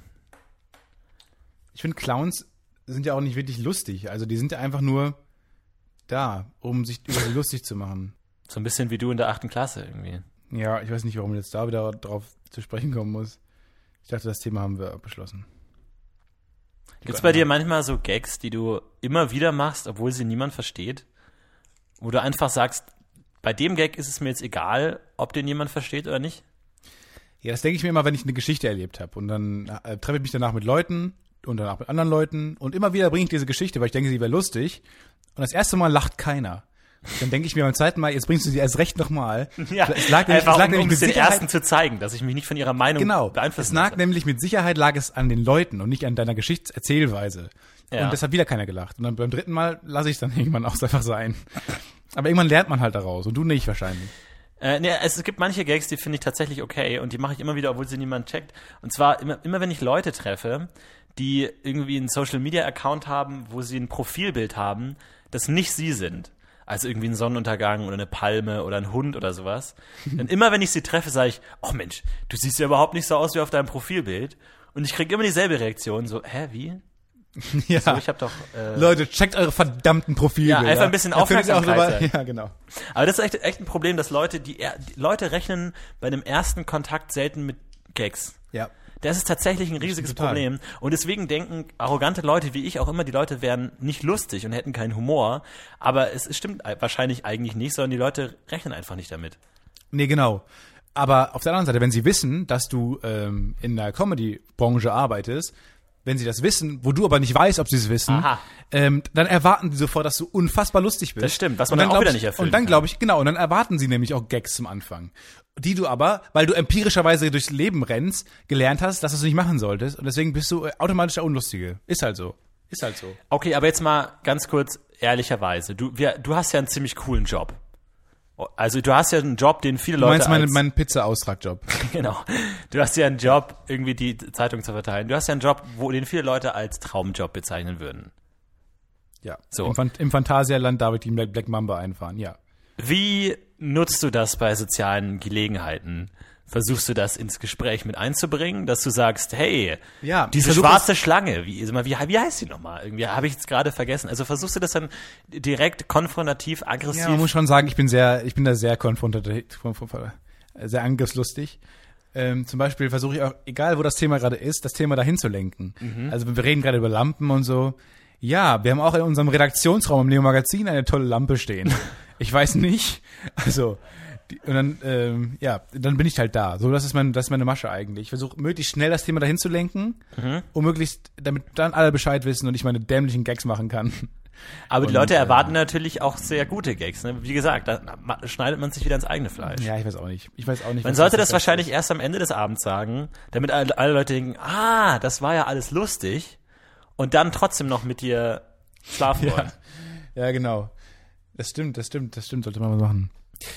Speaker 2: Ich finde, Clowns sind ja auch nicht wirklich lustig. Also die sind ja einfach nur da, um sich über sie lustig zu machen.
Speaker 1: So ein bisschen wie du in der achten Klasse irgendwie.
Speaker 2: Ja, ich weiß nicht, warum ich jetzt da wieder drauf zu sprechen kommen muss. Ich dachte, das Thema haben wir abgeschlossen.
Speaker 1: Gibt's bei dir manchmal so Gags, die du immer wieder machst, obwohl sie niemand versteht? Wo du einfach sagst, bei dem Gag ist es mir jetzt egal, ob den jemand versteht oder nicht?
Speaker 2: Ja, das denke ich mir immer, wenn ich eine Geschichte erlebt habe. Und dann äh, treffe ich mich danach mit Leuten und danach mit anderen Leuten. Und immer wieder bringe ich diese Geschichte, weil ich denke, sie wäre lustig. Und das erste Mal lacht keiner. Dann denke ich mir beim zweiten Mal, jetzt bringst du sie erst recht nochmal.
Speaker 1: Ja,
Speaker 2: es lag nämlich,
Speaker 1: einfach
Speaker 2: es lag
Speaker 1: um,
Speaker 2: nämlich
Speaker 1: um
Speaker 2: mit
Speaker 1: es den
Speaker 2: Sicherheit,
Speaker 1: Ersten zu zeigen, dass ich mich nicht von ihrer Meinung
Speaker 2: genau, es
Speaker 1: beeinflussen
Speaker 2: lag
Speaker 1: lasse.
Speaker 2: nämlich mit Sicherheit lag es an den Leuten und nicht an deiner Geschichtserzählweise.
Speaker 1: Ja.
Speaker 2: Und das hat wieder keiner gelacht. Und dann beim dritten Mal lasse ich es dann irgendwann auch einfach sein. Aber irgendwann lernt man halt daraus und du nicht wahrscheinlich.
Speaker 1: Äh, nee, es gibt manche Gags, die finde ich tatsächlich okay und die mache ich immer wieder, obwohl sie niemand checkt. Und zwar immer, immer wenn ich Leute treffe, die irgendwie einen Social-Media-Account haben, wo sie ein Profilbild haben, das nicht sie sind. Also irgendwie ein Sonnenuntergang oder eine Palme oder ein Hund oder sowas. Dann immer, wenn ich sie treffe, sage ich, oh Mensch, du siehst ja überhaupt nicht so aus wie auf deinem Profilbild. Und ich kriege immer dieselbe Reaktion, so, hä, wie?
Speaker 2: Ja.
Speaker 1: So, ich habe doch... Äh,
Speaker 2: Leute, checkt eure verdammten Profilbilder.
Speaker 1: Ja, einfach ein bisschen
Speaker 2: Da könnt ihr auch
Speaker 1: Aufmerksamkeit
Speaker 2: drüber- Ja, genau.
Speaker 1: Aber das ist echt, echt ein Problem, dass Leute, die, er- die Leute rechnen bei einem ersten Kontakt selten mit Gags.
Speaker 2: Ja.
Speaker 1: Das ist tatsächlich ein riesiges
Speaker 2: total.
Speaker 1: Problem. Und deswegen denken arrogante Leute wie ich auch immer, die Leute wären nicht lustig und hätten keinen Humor. Aber es, es stimmt wahrscheinlich eigentlich nicht, sondern die Leute rechnen einfach nicht damit.
Speaker 2: Nee, genau. Aber auf der anderen Seite, wenn sie wissen, dass du ähm, in der Comedy-Branche arbeitest, wenn sie das wissen, wo du aber nicht weißt, ob sie es wissen,
Speaker 1: Aha.
Speaker 2: ähm, dann erwarten sie sofort, dass du unfassbar lustig bist.
Speaker 1: Das stimmt, was
Speaker 2: Und
Speaker 1: man dann auch
Speaker 2: glaub
Speaker 1: wieder
Speaker 2: ich-
Speaker 1: nicht erfüllen
Speaker 2: Und dann
Speaker 1: kann.
Speaker 2: glaube ich, genau, und dann erwarten sie nämlich auch Gags zum Anfang. Die du aber, weil du empirischerweise durchs Leben rennst, gelernt hast, dass du es nicht machen solltest. Und deswegen bist du äh, automatisch der Unlustige. Ist halt so. Ist halt so.
Speaker 1: Okay, aber jetzt mal ganz kurz ehrlicherweise. Du, wir, du hast ja einen ziemlich coolen Job. Also du hast ja einen Job, den viele
Speaker 2: Du
Speaker 1: Leute
Speaker 2: meinst meinen
Speaker 1: als,
Speaker 2: mein Pizza-Austragjob.
Speaker 1: Genau. Du hast ja einen Job, irgendwie die Zeitung zu verteilen. Du hast ja einen Job, wo den viele Leute als Traumjob bezeichnen würden.
Speaker 2: Ja.
Speaker 1: So.
Speaker 2: Im, Fan- Im Phantasialand David Team Black, Black Mamba einfahren, ja.
Speaker 1: Wie nutzt du das bei sozialen Gelegenheiten? Versuchst du das ins Gespräch mit einzubringen, dass du sagst, hey,
Speaker 2: Ja,
Speaker 1: diese
Speaker 2: versuch
Speaker 1: schwarze Schlange, wie, sag mal, wie, wie heißt die nochmal? Irgendwie habe ich jetzt gerade vergessen. Also versuchst du das dann direkt konfrontativ, aggressiv?
Speaker 2: Ja, man muss schon sagen, ich bin sehr, ich bin da sehr konfrontativ, sehr angriffslustig. Ähm, zum Beispiel versuche ich auch, egal wo das Thema gerade ist, das Thema dahin zu lenken.
Speaker 1: Mhm.
Speaker 2: Also wir reden gerade über Lampen und so. Ja, wir haben auch in unserem Redaktionsraum im Neo Magazin eine tolle Lampe stehen. Ich weiß nicht, also die, und dann, ähm, ja, dann bin ich halt da. So, das ist mein, das ist meine Masche eigentlich. Ich versuche möglichst schnell das Thema dahin zu lenken,
Speaker 1: Mhm.
Speaker 2: um möglichst, damit dann alle Bescheid wissen und ich meine dämlichen Gags machen kann.
Speaker 1: Aber die
Speaker 2: Und,
Speaker 1: Leute
Speaker 2: äh,
Speaker 1: erwarten natürlich auch sehr gute Gags. Ne? Wie gesagt, da ma- schneidet man sich wieder ins eigene Fleisch.
Speaker 2: Ja, ich weiß auch nicht. Ich weiß auch nicht.
Speaker 1: Man
Speaker 2: was
Speaker 1: sollte das
Speaker 2: Beste
Speaker 1: wahrscheinlich erst am Ende des Abends sagen, damit alle, alle Leute denken, ah, das war ja alles lustig und dann trotzdem noch mit dir schlafen wollen.
Speaker 2: ist. Ja, genau. Das stimmt, das stimmt, das stimmt, sollte man mal machen.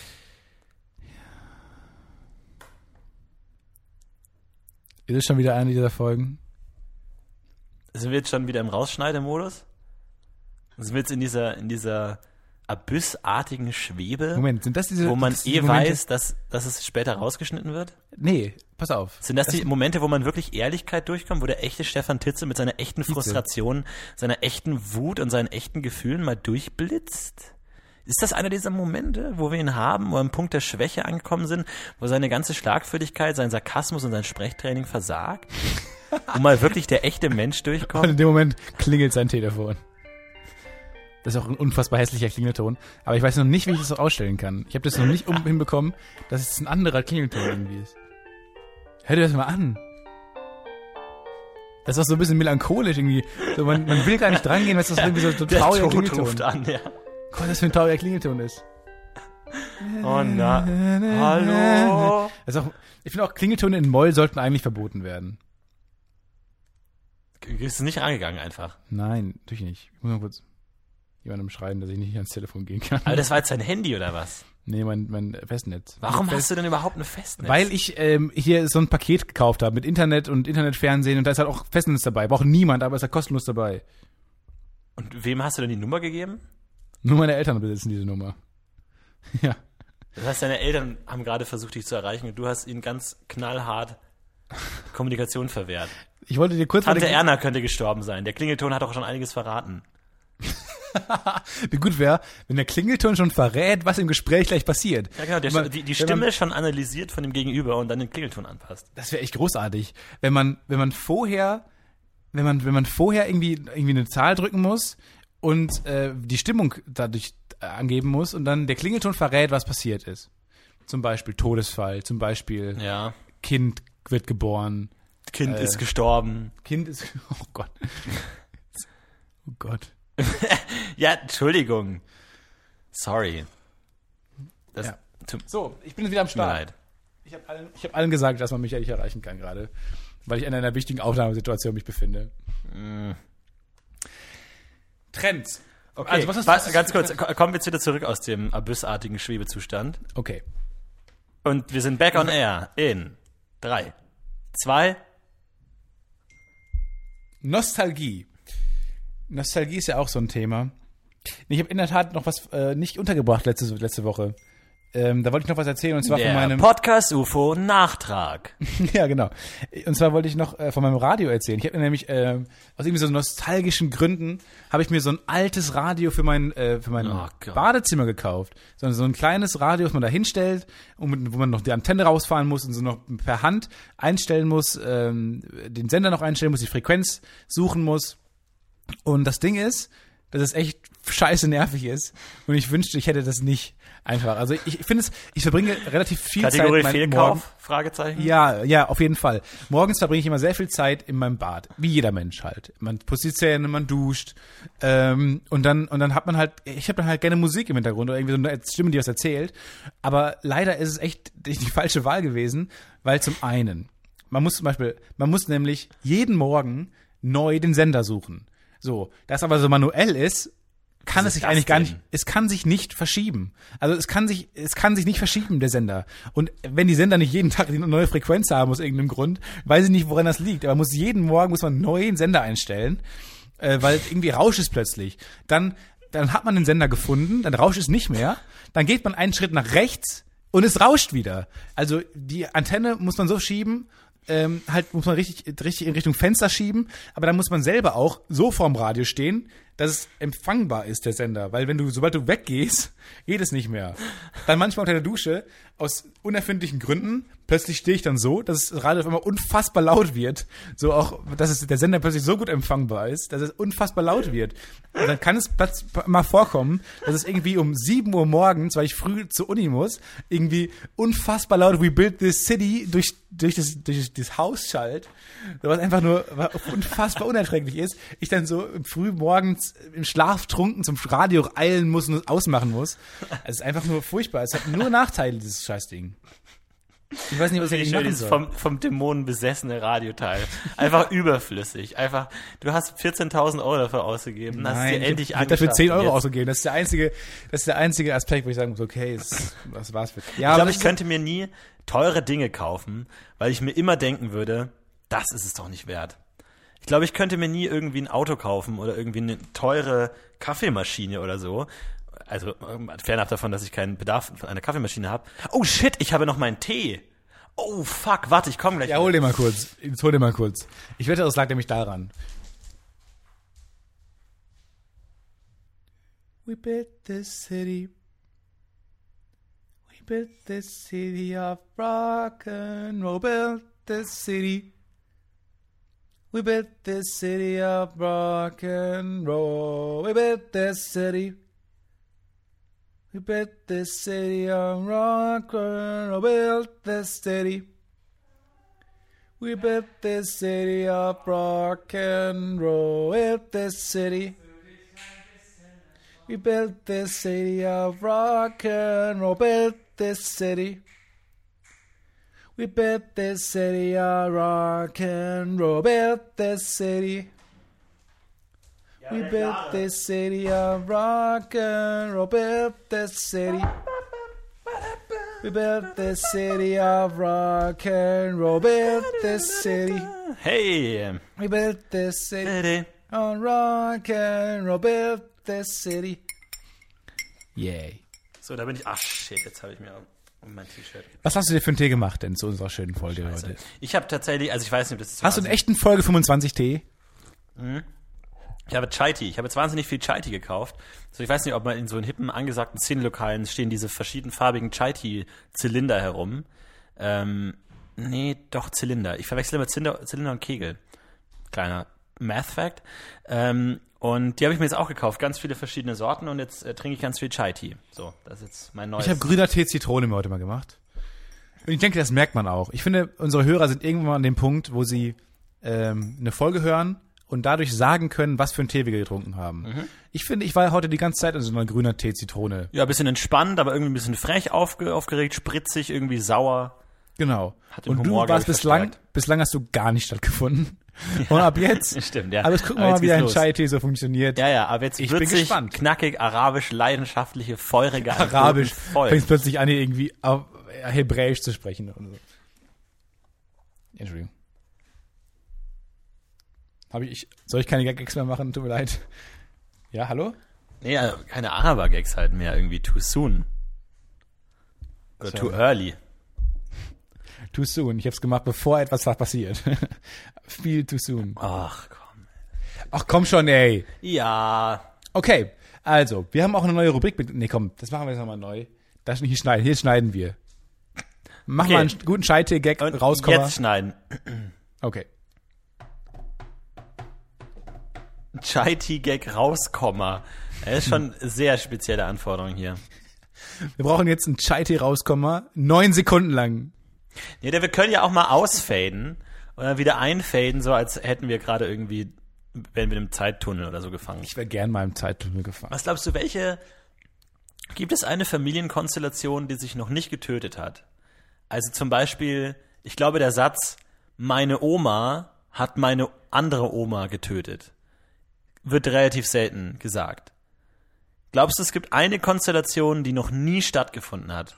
Speaker 2: Ist es schon wieder eine dieser Folgen?
Speaker 1: Sind wir jetzt schon wieder im Rausschneidemodus? Sind wir jetzt in dieser, in dieser abyssartigen Schwebe,
Speaker 2: Moment, sind das diese
Speaker 1: wo man
Speaker 2: das
Speaker 1: eh
Speaker 2: diese Momente?
Speaker 1: weiß, dass, dass es später rausgeschnitten wird?
Speaker 2: Nee, pass auf.
Speaker 1: Sind das, die Momente, wo man wirklich Ehrlichkeit durchkommt, wo der echte Stefan Titze mit seiner echten Frustration, seiner echten Wut und seinen echten Gefühlen mal durchblitzt? Ist das einer dieser Momente, wo wir ihn haben, wo wir am Punkt der Schwäche angekommen sind, wo seine ganze Schlagfertigkeit, sein Sarkasmus und sein Sprechtraining versagt? Wo mal wirklich der echte Mensch
Speaker 2: Und
Speaker 1: durchkommt?
Speaker 2: in dem Moment klingelt sein Telefon. Das ist auch ein unfassbar hässlicher Klingelton. Aber ich weiß noch nicht, wie ich das so ausstellen kann. Ich habe das noch nicht um hinbekommen, dass es ein anderer Klingelton irgendwie ist. Hör dir das mal an. Das ist auch so ein bisschen melancholisch irgendwie. So, man, man will gar nicht drangehen, weil es das irgendwie so, so ein
Speaker 1: Der
Speaker 2: trauriger
Speaker 1: Tod
Speaker 2: Klingelton
Speaker 1: ruft an, ja.
Speaker 2: Gott, was für ein trauriger Klingelton ist.
Speaker 1: Oh na, hallo?
Speaker 2: Das ist auch, ich finde auch, Klingeltöne in Moll sollten eigentlich verboten werden.
Speaker 1: Ist nicht angegangen einfach.
Speaker 2: Nein, natürlich nicht. Ich muss mal kurz jemandem schreiben, dass ich nicht ans Telefon gehen kann.
Speaker 1: Aber das war jetzt dein Handy oder was?
Speaker 2: Nee, mein, mein Festnetz.
Speaker 1: Warum
Speaker 2: Fest-
Speaker 1: hast du denn überhaupt eine Festnetz?
Speaker 2: Weil ich ähm, hier so ein Paket gekauft habe mit Internet und Internetfernsehen und da ist halt auch Festnetz dabei. Braucht niemand, aber ist halt kostenlos dabei.
Speaker 1: Und wem hast du denn die Nummer gegeben?
Speaker 2: Nur meine Eltern besitzen diese Nummer. Ja.
Speaker 1: Das heißt, deine Eltern haben gerade versucht, dich zu erreichen und du hast ihnen ganz knallhart Kommunikation verwehrt.
Speaker 2: Ich wollte dir kurz
Speaker 1: Tante
Speaker 2: mal den-
Speaker 1: Erna könnte gestorben sein. Der Klingelton hat auch schon einiges verraten.
Speaker 2: wie gut wäre, wenn der Klingelton schon verrät, was im Gespräch gleich passiert.
Speaker 1: Ja, genau. Der,
Speaker 2: Wenn man-
Speaker 1: die die
Speaker 2: wenn
Speaker 1: Stimme
Speaker 2: man-
Speaker 1: schon analysiert von dem Gegenüber und dann den Klingelton anpasst.
Speaker 2: Das wäre echt großartig, wenn man, wenn man vorher, wenn man, wenn man vorher irgendwie irgendwie eine Zahl drücken muss und äh, die Stimmung dadurch äh, angeben muss und dann der Klingelton verrät, was passiert ist. Zum Beispiel Todesfall, zum Beispiel
Speaker 1: Ja.
Speaker 2: Kind wird geboren,
Speaker 1: Kind
Speaker 2: Äh.
Speaker 1: ist gestorben.
Speaker 2: Kind ist, oh Gott, oh Gott.
Speaker 1: Ja, Entschuldigung. Sorry. Das
Speaker 2: Ja.
Speaker 1: tut
Speaker 2: So, ich bin jetzt wieder am
Speaker 1: mir leid.
Speaker 2: Ich habe allen, ich hab allen gesagt, dass man mich ja nicht erreichen kann gerade, weil ich in einer wichtigen Aufnahmesituation mich befinde.
Speaker 1: Mm.
Speaker 2: Trends.
Speaker 1: Okay,
Speaker 2: Also, was ist-
Speaker 1: was,
Speaker 2: was ist-
Speaker 1: ganz kurz, ko- kommen wir jetzt wieder zurück aus dem abyssartigen Schwebezustand.
Speaker 2: Okay.
Speaker 1: Und wir sind back on air in drei, zwei,
Speaker 2: Nostalgie. Nostalgie ist ja auch so ein Thema. Ich habe in der Tat noch was äh, nicht untergebracht letzte, letzte Woche. Ähm, da wollte ich noch was erzählen und zwar
Speaker 1: der
Speaker 2: von meinem
Speaker 1: Podcast U F O Nachtrag.
Speaker 2: ja genau. Und zwar wollte ich noch äh, von meinem Radio erzählen. Ich habe mir nämlich äh, aus irgendwie so nostalgischen Gründen habe ich mir so ein altes Radio für mein äh, für mein
Speaker 1: Oh Gott.
Speaker 2: Badezimmer gekauft. So, so ein kleines Radio, das man da hinstellt und mit, wo man noch die Antenne rausfahren muss und so noch per Hand einstellen muss, ähm, den Sender noch einstellen muss, die Frequenz suchen muss. Und das Ding ist, dass es echt scheiße nervig ist und ich wünschte, ich hätte das nicht einfach. Also ich, ich finde es, ich verbringe relativ viel
Speaker 1: Kategorie
Speaker 2: Zeit
Speaker 1: Fehlkauf?
Speaker 2: Morgen,
Speaker 1: Fragezeichen.
Speaker 2: ja, ja, auf jeden Fall. Morgens verbringe ich immer sehr viel Zeit in meinem Bad, wie jeder Mensch halt. Man putzt die Zähne, man duscht ähm, und dann und dann hat man halt, ich habe dann halt gerne Musik im Hintergrund oder irgendwie so eine Stimme, die was erzählt. Aber leider ist es echt die, die falsche Wahl gewesen, weil zum einen, man muss zum Beispiel, man muss nämlich jeden Morgen neu den Sender suchen. So, da es aber so manuell ist, kann
Speaker 1: Was
Speaker 2: es
Speaker 1: ist
Speaker 2: sich eigentlich
Speaker 1: das
Speaker 2: gar
Speaker 1: denn?
Speaker 2: nicht, es kann sich nicht verschieben. Also es kann sich, es kann sich nicht verschieben, der Sender. Und wenn die Sender nicht jeden Tag eine neue Frequenz haben aus irgendeinem Grund, weiß ich nicht, woran das liegt. Aber muss jeden Morgen muss man einen neuen Sender einstellen, äh, weil irgendwie rauscht es plötzlich. Dann dann hat man den Sender gefunden, dann rauscht es nicht mehr, dann geht man einen Schritt nach rechts und es rauscht wieder. Also die Antenne muss man so schieben, ähm, halt muss man richtig, richtig in Richtung Fenster schieben, aber dann muss man selber auch so vorm Radio stehen, dass es empfangbar ist, der Sender. Weil wenn du, sobald du weggehst, geht es nicht mehr. Dann manchmal unter der Dusche, aus unerfindlichen Gründen, plötzlich stehe ich dann so, dass das Radio auf einmal unfassbar laut wird. So auch, dass es, der Sender plötzlich so gut empfangbar ist, dass es unfassbar laut wird. Und dann kann es plötzlich mal vorkommen, dass es irgendwie um sieben Uhr morgens, weil ich früh zur Uni muss, irgendwie unfassbar laut We Build This City durch, durch das, durch das Haus schallt. Was einfach nur unfassbar unerträglich ist. Ich dann so früh morgens im Schlaf trunken zum Radio eilen muss und es ausmachen muss. Es ist einfach nur furchtbar. Es hat nur Nachteile, dieses Scheißding. Ich weiß nicht, was ich machen soll.
Speaker 1: Vom, vom Dämonen besessene Radioteil. Einfach überflüssig. Einfach, du hast vierzehntausend Euro dafür ausgegeben.
Speaker 2: Nein,
Speaker 1: hast dir
Speaker 2: ich
Speaker 1: endlich
Speaker 2: hab dafür zehn Euro
Speaker 1: jetzt.
Speaker 2: ausgegeben. Das ist der einzige, das ist der einzige Aspekt, wo ich sagen muss, okay, das, das war's für. Ja,
Speaker 1: ich glaube, ich könnte mir nie teure Dinge kaufen, weil ich mir immer denken würde, das ist es doch nicht wert. Ich glaube, ich könnte mir nie irgendwie ein Auto kaufen oder irgendwie eine teure Kaffeemaschine oder so. Also fernab davon, dass ich keinen Bedarf an einer Kaffeemaschine habe. Oh shit, ich habe noch meinen Tee. Oh fuck, warte, ich komme gleich.
Speaker 2: Ja, hol den mal kurz. Jetzt hol den mal kurz. Ich wette, das lag nämlich daran. We built this city. We built this city of rock and roll. Built this city. We built this city of rock and roll. We built this city. We built this city of rock and roll. Built this city. We built this city of rock and roll. Built this city. We built this city of rock and roll. Built this city. We built this city of rock and roll. Built this city. We built this city of rock and roll. Built this city. We built this city of rock and roll. Built this city.
Speaker 1: Hey.
Speaker 2: We built this city on rock and roll. Built this city. Yay.
Speaker 1: So, da bin ich. Ach shit, jetzt habe ich mir mein T-Shirt.
Speaker 2: Was hast du dir für einen Tee gemacht denn zu unserer schönen Folge
Speaker 1: Scheiße.
Speaker 2: heute?
Speaker 1: Ich habe tatsächlich, also ich weiß nicht, ob das ist.
Speaker 2: Hast du einen echten Folge fünfundzwanzig Tee?
Speaker 1: Mhm. Ich habe Chai Tea. Ich habe jetzt wahnsinnig viel Chai Tea gekauft. So, ich weiß nicht, ob man in so in hippen, angesagten Szenelokalen stehen diese verschiedenfarbigen Chai Tea Zylinder herum. Ähm, nee, doch Zylinder. Ich verwechsel immer Zylinder, Zylinder und Kegel. Kleiner Math Fact. Ähm, und die habe ich mir jetzt auch gekauft. Ganz viele verschiedene Sorten und jetzt äh, trinke ich ganz viel Chai Tea. So, das ist jetzt mein neues.
Speaker 2: Ich habe grüner Tee Zitrone mir heute mal gemacht. Und ich denke, das merkt man auch. Ich finde, unsere Hörer sind irgendwann an dem Punkt, wo sie ähm, eine Folge hören und dadurch sagen können, was für einen Tee wir getrunken haben. Mhm. Ich finde, ich war heute die ganze Zeit in so einer grüner Tee Zitrone.
Speaker 1: Ja, ein bisschen entspannt, aber irgendwie ein bisschen frech aufge- aufgeregt, spritzig, irgendwie sauer.
Speaker 2: Genau.
Speaker 1: Hat den
Speaker 2: und
Speaker 1: Humor,
Speaker 2: du warst bislang,
Speaker 1: verstärkt.
Speaker 2: bislang hast du gar nicht stattgefunden. Ja, und ab jetzt.
Speaker 1: Stimmt, ja.
Speaker 2: Aber jetzt gucken wir mal, wie dein Chai-Tee so funktioniert.
Speaker 1: Ja, ja, aber jetzt
Speaker 2: ich
Speaker 1: würzig,
Speaker 2: bin gespannt.
Speaker 1: Knackig, arabisch, leidenschaftliche, feurige
Speaker 2: Arabisch.
Speaker 1: Voll.
Speaker 2: Fängst plötzlich an, hier irgendwie auf Hebräisch zu sprechen. Und so. Entschuldigung. Habe ich, soll ich keine Gags mehr machen? Tut mir leid. Ja, hallo?
Speaker 1: Nee, also keine Araber-Gags halt mehr, irgendwie too soon. Oder too early.
Speaker 2: Too soon. Ich habe es gemacht, bevor etwas passiert. Viel too soon.
Speaker 1: Ach komm.
Speaker 2: Ach komm schon, ey.
Speaker 1: Ja.
Speaker 2: Okay, also, wir haben auch eine neue Rubrik mit. Nee, komm, das machen wir jetzt nochmal neu. Das hier schneiden, hier schneiden wir. Mach
Speaker 1: Okay.
Speaker 2: mal einen guten Scheite-Gag rauskommen.
Speaker 1: Jetzt schneiden.
Speaker 2: Okay.
Speaker 1: Chai Tea Gag rauskomma. Das ist schon eine sehr spezielle Anforderung hier.
Speaker 2: Wir brauchen jetzt einen Chai-Tee rauskommen. Neun Sekunden lang.
Speaker 1: Ja, wir können ja auch mal ausfaden und dann wieder einfaden, so als hätten wir gerade irgendwie, wären wir in einem Zeittunnel oder so gefangen.
Speaker 2: Ich wäre gern mal im Zeittunnel gefahren.
Speaker 1: Was glaubst du, welche, gibt es eine Familienkonstellation, die sich noch nicht getötet hat? Also zum Beispiel, ich glaube der Satz, meine Oma hat meine andere Oma getötet, wird relativ selten gesagt. Glaubst du, es gibt eine Konstellation, die noch nie stattgefunden hat?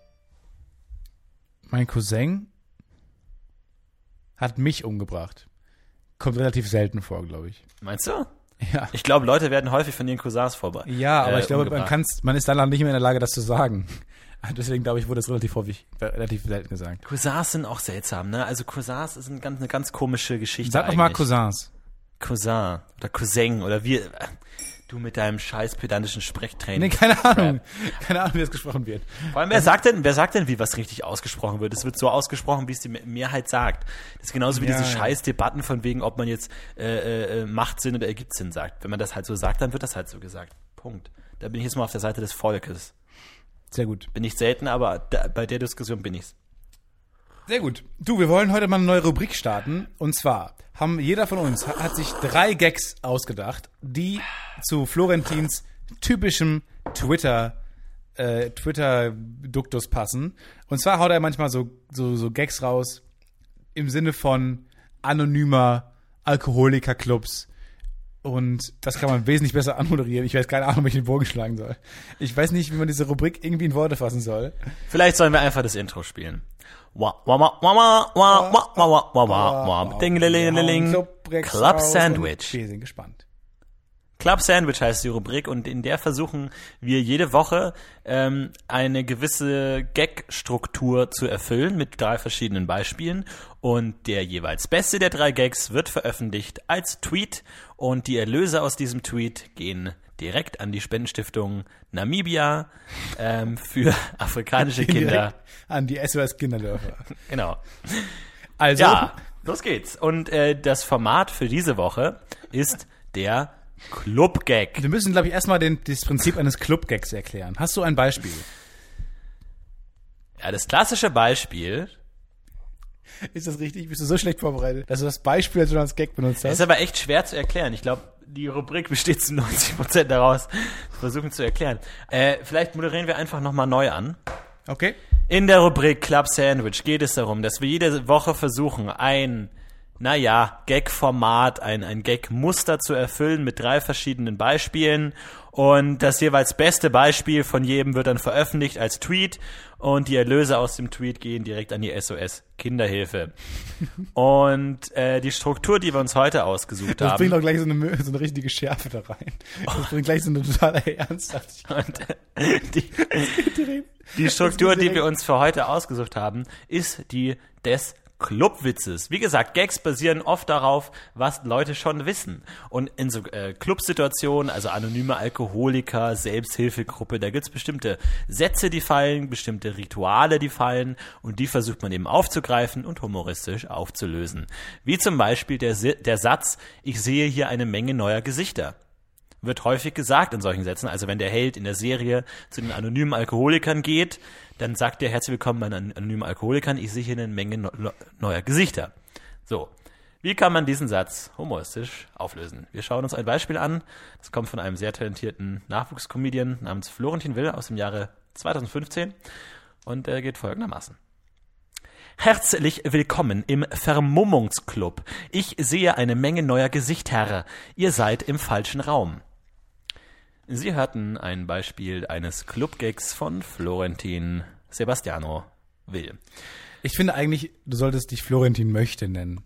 Speaker 2: Mein Cousin hat mich umgebracht. Kommt relativ selten vor, glaube ich.
Speaker 1: Meinst du?
Speaker 2: Ja.
Speaker 1: Ich glaube, Leute werden häufig von ihren Cousins vorbei.
Speaker 2: Ja, aber
Speaker 1: äh,
Speaker 2: ich glaube, man,
Speaker 1: umgebracht.
Speaker 2: kann's, man ist dann nicht mehr in der Lage, das zu sagen. Deswegen glaube ich, wurde das relativ häufig, relativ selten gesagt.
Speaker 1: Cousins sind auch seltsam, ne? Also Cousins ist eine ganz, eine ganz komische Geschichte.
Speaker 2: Sag doch
Speaker 1: eigentlich.
Speaker 2: mal Cousins.
Speaker 1: Cousin oder Cousin oder wie. Du mit deinem scheiß pedantischen Sprechtraining.
Speaker 2: Nee, keine Ahnung. Keine Ahnung, wie das gesprochen wird.
Speaker 1: Vor allem, wer sagt denn, wer sagt denn, wie was richtig ausgesprochen wird? Es wird so ausgesprochen, wie es die Mehrheit sagt. Das ist genauso wie
Speaker 2: Ja,
Speaker 1: diese
Speaker 2: ja.
Speaker 1: scheiß Debatten von wegen, ob man jetzt äh, äh, macht Sinn oder ergibt Sinn sagt. Wenn man das halt so sagt, dann wird das halt so gesagt. Punkt. Da bin ich jetzt mal auf der Seite des Volkes.
Speaker 2: Sehr gut.
Speaker 1: Bin ich selten, aber da, bei der Diskussion bin ich's.
Speaker 2: Sehr gut. Du, wir wollen heute mal eine neue Rubrik starten. Und zwar haben jeder von uns hat, hat sich drei Gags ausgedacht, die zu Florentins typischem Twitter äh, Twitter-Duktus passen. Und zwar haut er manchmal so, so, so Gags raus im Sinne von anonymer Alkoholiker-Clubs. Und das kann man wesentlich besser anmoderieren. Ich weiß keine Ahnung, wie ich den Bogen schlagen soll. Ich weiß nicht, wie man diese Rubrik irgendwie in Worte fassen soll.
Speaker 1: Vielleicht sollen wir einfach das Intro spielen. Wa wa wa wa wa wa wa wa wa wa wa Dingelingeling. Club Sandwich.
Speaker 2: Wir sind gespannt.
Speaker 1: Club Sandwich heißt die Rubrik und in der versuchen wir jede Woche ähm, eine gewisse Gag-Struktur zu erfüllen mit drei verschiedenen Beispielen und der jeweils beste der drei Gags wird veröffentlicht als Tweet und die Erlöse aus diesem Tweet gehen direkt an die Spendenstiftung Namibia ähm, für afrikanische Kinder.
Speaker 2: Direkt an die S O S Kinderdörfer.
Speaker 1: Genau.
Speaker 2: Also,
Speaker 1: Ja, los geht's. Und äh, das Format für diese Woche ist der Club-Gag.
Speaker 2: wir müssen, glaube ich, erstmal den, das Prinzip eines Club-Gags erklären. Hast du ein Beispiel?
Speaker 1: Ja, das klassische Beispiel
Speaker 2: Ist das richtig? Bist du so schlecht vorbereitet, dass du das Beispiel schon als Gag benutzt
Speaker 1: ist
Speaker 2: hast?
Speaker 1: aber echt schwer zu erklären. Ich glaube, die Rubrik besteht zu neunzig Prozent daraus, zu versuchen zu erklären. Äh, vielleicht moderieren wir einfach nochmal neu an.
Speaker 2: Okay.
Speaker 1: In der Rubrik Club Sandwich geht es darum, dass wir jede Woche versuchen, ein, naja, Gag-Format, ein, ein Gag-Muster zu erfüllen mit drei verschiedenen Beispielen. Und das jeweils beste Beispiel von jedem wird dann veröffentlicht als Tweet. Und die Erlöse aus dem Tweet gehen direkt an die S O S Kinderhilfe. Und äh, die Struktur, die wir uns heute ausgesucht
Speaker 2: Das
Speaker 1: haben.
Speaker 2: bringt auch gleich so eine, so eine richtige Schärfe da rein. Das bringt gleich so eine totale Ernsthaftigkeit.
Speaker 1: Und, äh, die, die Struktur, die wir uns für heute ausgesucht haben, ist die des Clubwitzes. Wie gesagt, Gags basieren oft darauf, was Leute schon wissen. Und in so äh, Clubsituationen, also anonyme Alkoholiker, Selbsthilfegruppe, da gibt's bestimmte Sätze, die fallen, bestimmte Rituale, die fallen und die versucht man eben aufzugreifen und humoristisch aufzulösen. Wie zum Beispiel der, der Satz, ich sehe hier eine Menge neuer Gesichter. Wird häufig gesagt in solchen Sätzen. Also wenn der Held in der Serie zu den anonymen Alkoholikern geht, dann sagt er, herzlich willkommen bei den anonymen Alkoholikern, ich sehe hier eine Menge no- neuer Gesichter. So, wie kann man diesen Satz humoristisch auflösen? Wir schauen uns ein Beispiel an. Das kommt von einem sehr talentierten Nachwuchscomedian namens Florentin Will aus dem Jahre zweitausendfünfzehn und er geht folgendermaßen. Herzlich willkommen im Vermummungsclub. Ich sehe eine Menge neuer Gesichter. Ihr seid im falschen Raum. Sie hörten ein Beispiel eines Clubgags von Florentin Sebastiano Will.
Speaker 2: Ich finde eigentlich, du solltest dich Florentin Möchte nennen.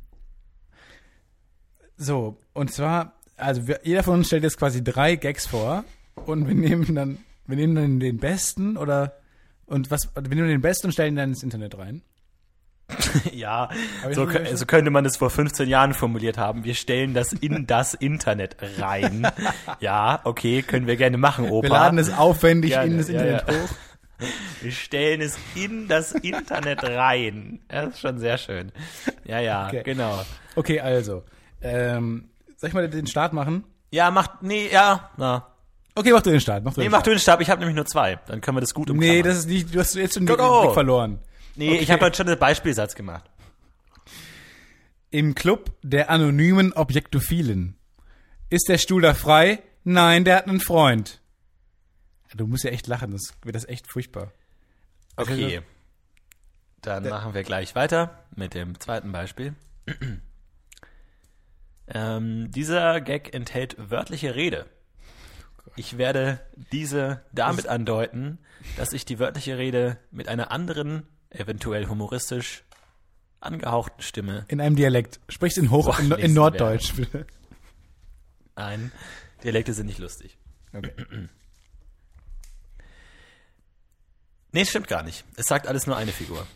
Speaker 2: So, und zwar, also wir, jeder von uns stellt jetzt quasi drei Gags vor und wir nehmen dann, wir nehmen dann den besten oder und was, wir nehmen den besten und stellen ihn dann ins Internet rein.
Speaker 1: Ja,
Speaker 2: ich
Speaker 1: so,
Speaker 2: schon
Speaker 1: kö- so könnte man es vor fünfzehn Jahren formuliert haben. Wir stellen das in das Internet rein. Ja, okay, können wir gerne machen, Opa.
Speaker 2: Wir laden es aufwendig
Speaker 1: Gerne,
Speaker 2: in das
Speaker 1: ja,
Speaker 2: Internet
Speaker 1: ja.
Speaker 2: hoch.
Speaker 1: Wir stellen es in das Internet rein. Das ist schon sehr schön. Ja, ja,
Speaker 2: Okay.
Speaker 1: genau.
Speaker 2: Okay, also, ähm, soll ich mal den Start machen?
Speaker 1: Ja, macht, nee, ja, na.
Speaker 2: Okay, mach du den Start. Mach du
Speaker 1: Nee,
Speaker 2: den
Speaker 1: mach
Speaker 2: Start.
Speaker 1: du den Stab, ich habe nämlich nur zwei. Dann können wir das gut umklammern.
Speaker 2: Nee, das ist nicht, du hast jetzt schon
Speaker 1: Go,
Speaker 2: den
Speaker 1: go.
Speaker 2: Blick verloren.
Speaker 1: Nee,
Speaker 2: Okay.
Speaker 1: ich habe heute schon einen Beispielsatz gemacht.
Speaker 2: Im Club der anonymen Objektophilen. Ist der Stuhl da frei? Nein, der hat einen Freund. Du musst ja echt lachen, sonst wird das echt furchtbar.
Speaker 1: Okay. Dann machen wir gleich weiter mit dem zweiten Beispiel. ähm, dieser Gag enthält wörtliche Rede. Ich werde diese damit andeuten, dass ich die wörtliche Rede mit einer anderen, eventuell humoristisch angehauchten Stimme.
Speaker 2: In einem Dialekt. Sprich's in Hoch, in, in
Speaker 1: Vorlesen
Speaker 2: Norddeutsch, bitte.
Speaker 1: Nein, Dialekte sind nicht lustig.
Speaker 2: Okay.
Speaker 1: Nee, es stimmt gar nicht. Es sagt alles nur eine Figur.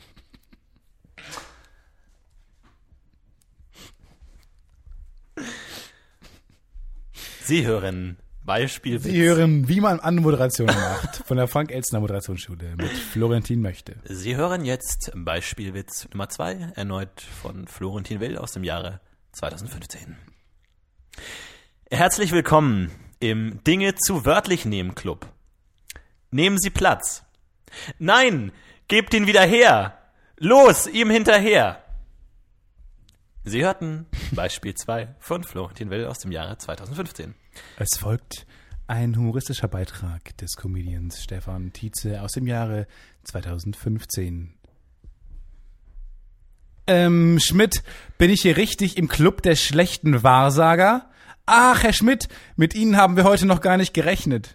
Speaker 1: Sie hören Beispielwitz.
Speaker 2: Sie hören, wie man Anmoderation macht, von der Frank-Elstner Moderationsschule mit Florentin Möchte.
Speaker 1: Sie hören jetzt Beispielwitz Nummer zwei, erneut von Florentin Will aus dem Jahre zweitausendfünfzehn. Herzlich willkommen im Dinge zu wörtlich nehmen Club. Nehmen Sie Platz. Nein, gebt ihn wieder her. Los, ihm hinterher. Sie hörten Beispiel zwei von Florentin Will aus dem Jahre zweitausendfünfzehn.
Speaker 2: Es folgt ein humoristischer Beitrag des Comedians Stefan Tietze aus dem Jahre zweitausendfünfzehn. Ähm, Schmidt, bin ich hier richtig im Club der schlechten Wahrsager? Ach, Herr Schmidt, mit Ihnen haben wir heute noch gar nicht gerechnet.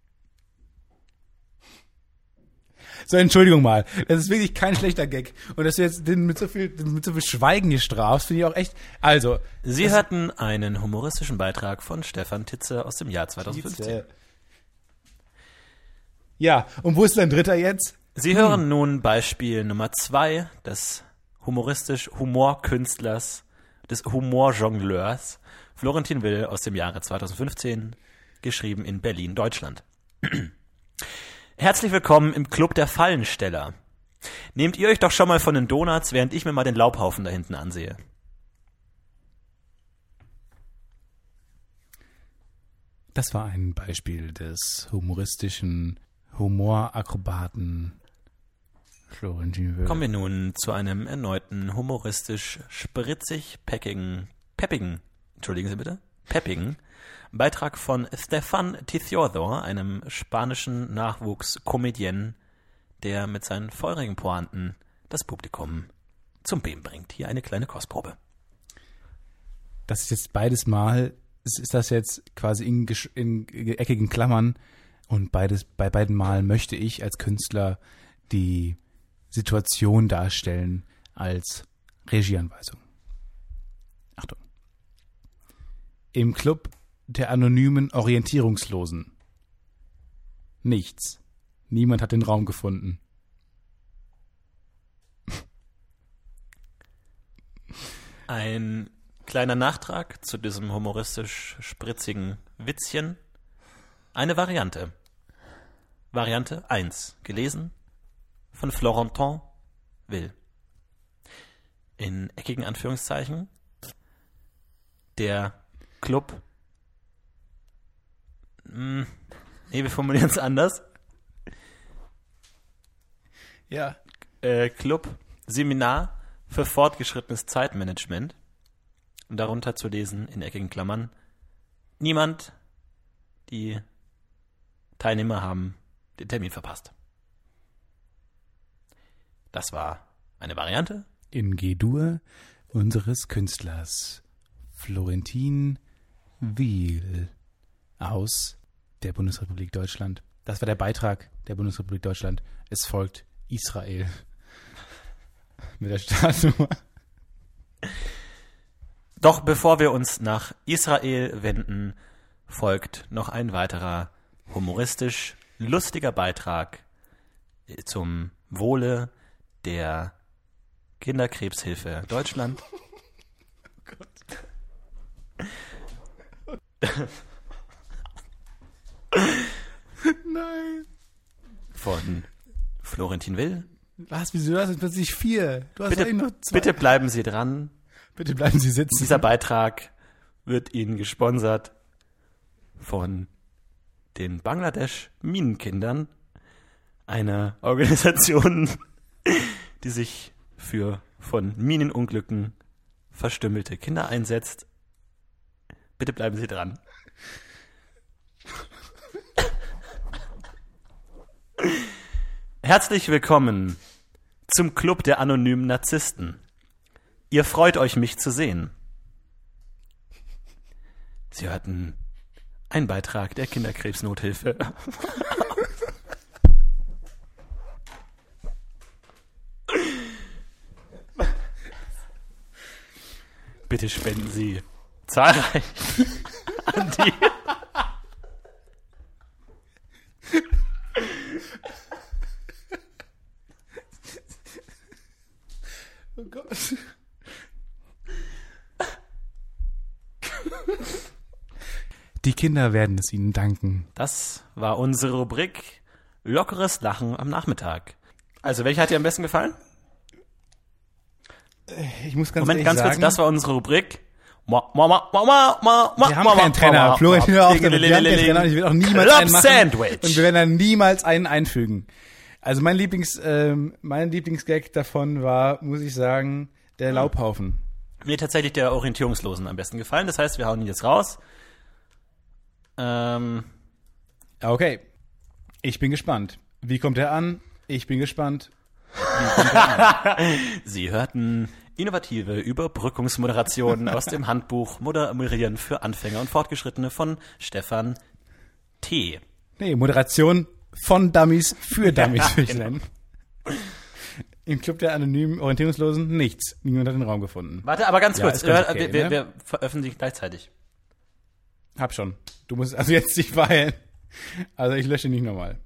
Speaker 2: So, Entschuldigung mal, das ist wirklich kein schlechter Gag. Und dass du jetzt den mit so viel, mit so viel Schweigen hier strafst, finde ich auch echt, also.
Speaker 1: Sie hörten einen humoristischen Beitrag von Stefan Tietze aus dem Jahr zweitausendfünfzehn.
Speaker 2: Tietze. Ja, und wo ist dein Dritter jetzt?
Speaker 1: Sie hm. hören nun Beispiel Nummer zwei des humoristisch-Humorkünstlers, des Humorjongleurs Florentin Will aus dem Jahre zweitausendfünfzehn, geschrieben in Berlin, Deutschland. Herzlich willkommen im Club der Fallensteller. Nehmt ihr euch doch schon mal von den Donuts, während ich mir mal den Laubhaufen da hinten ansehe.
Speaker 2: Das war ein Beispiel des humoristischen Humorakrobaten Florentin Will.
Speaker 1: Kommen wir nun zu einem erneuten humoristisch spritzig peckigen, peppigen, entschuldigen Sie bitte, peppigen Beitrag von Stefan Tietze, einem spanischen Nachwuchskomedienne, der mit seinen feurigen Pointen das Publikum zum Beben bringt. Hier eine kleine Kostprobe.
Speaker 2: Das ist jetzt beides Mal, ist das jetzt quasi in, in eckigen Klammern und beides, bei beiden Malen möchte ich als Künstler die Situation darstellen als Regieanweisung. Achtung. Im Club der anonymen Orientierungslosen. Nichts. Niemand hat den Raum gefunden.
Speaker 1: Ein kleiner Nachtrag zu diesem humoristisch spritzigen Witzchen. Eine Variante. Variante eins. Gelesen von Florentin Will. In eckigen Anführungszeichen. Der Club. Hm, nee, wir formulieren es anders.
Speaker 2: Ja.
Speaker 1: Äh, Club Seminar für fortgeschrittenes Zeitmanagement. Und darunter zu lesen in eckigen Klammern. Niemand, die Teilnehmer haben den Termin verpasst. Das war eine Variante.
Speaker 2: In G-Dur unseres Künstlers Florentin Will aus der Bundesrepublik Deutschland. Das war der Beitrag der Bundesrepublik Deutschland. Es folgt Israel mit der Startnummer.
Speaker 1: Doch bevor wir uns nach Israel wenden, folgt noch ein weiterer humoristisch lustiger Beitrag zum Wohle der Kinderkrebshilfe Deutschland. Oh Gott.
Speaker 2: Nein.
Speaker 1: Von Florentin Will.
Speaker 2: Was, wieso? Du hast jetzt plötzlich vier. Du hast
Speaker 1: Bitte,
Speaker 2: eigentlich noch zwei.
Speaker 1: bitte bleiben Sie dran.
Speaker 2: Bitte bleiben Sie sitzen.
Speaker 1: Dieser Beitrag wird Ihnen gesponsert von den Bangladesch Minenkindern, einer Organisation, die sich für von Minenunglücken verstümmelte Kinder einsetzt. Bitte bleiben Sie dran. Herzlich willkommen zum Club der anonymen Narzissten. Ihr freut euch, mich zu sehen. Sie hörten einen Beitrag der Kinderkrebsnothilfe. Bitte spenden Sie zahlreich machen die.
Speaker 2: Oh Gott. Die Kinder werden es ihnen danken.
Speaker 1: Das war unsere Rubrik Lockeres Lachen am Nachmittag. Also, welche hat dir am besten gefallen?
Speaker 2: Ich muss ganz
Speaker 1: Moment,
Speaker 2: ehrlich
Speaker 1: ganz
Speaker 2: sagen,
Speaker 1: kurz, das war unsere Rubrik. Ma, ma, ma, ma, ma, ma, ma,
Speaker 2: wir haben
Speaker 1: ma,
Speaker 2: keinen
Speaker 1: ma,
Speaker 2: Trainer.
Speaker 1: ma,
Speaker 2: Florian,
Speaker 1: ma,
Speaker 2: hör auf
Speaker 1: ma,
Speaker 2: damit. Wir haben keinen Trainer und ich will auch niemals
Speaker 1: Club
Speaker 2: einen machen.
Speaker 1: Sandwich.
Speaker 2: Und wir werden dann niemals einen einfügen. Also mein Lieblings, ähm, mein Lieblingsgag davon war, muss ich sagen, der Laubhaufen.
Speaker 1: Mir tatsächlich der Orientierungslosen am besten gefallen. Das heißt, wir hauen ihn jetzt raus. Ähm,
Speaker 2: Okay. Ich bin gespannt. Wie kommt er an? Ich bin gespannt. Wie kommt er an?
Speaker 1: Sie hörten innovative Überbrückungsmoderationen aus dem Handbuch Moderieren für Anfänger und Fortgeschrittene von Stefan T.
Speaker 2: Nee, Moderation von Dummies für Dummies,
Speaker 1: Ja,
Speaker 2: würde ich
Speaker 1: genau.
Speaker 2: nennen. Im Club der anonymen Orientierungslosen nichts. Niemand hat den Raum gefunden.
Speaker 1: Warte, aber ganz
Speaker 2: Ja,
Speaker 1: kurz.
Speaker 2: ist ganz
Speaker 1: äh,
Speaker 2: okay,
Speaker 1: wir, wir,
Speaker 2: ne?
Speaker 1: wir veröffentlichen gleichzeitig.
Speaker 2: Hab schon. Du musst also jetzt dich verheilen. Also ich lösche nicht nochmal.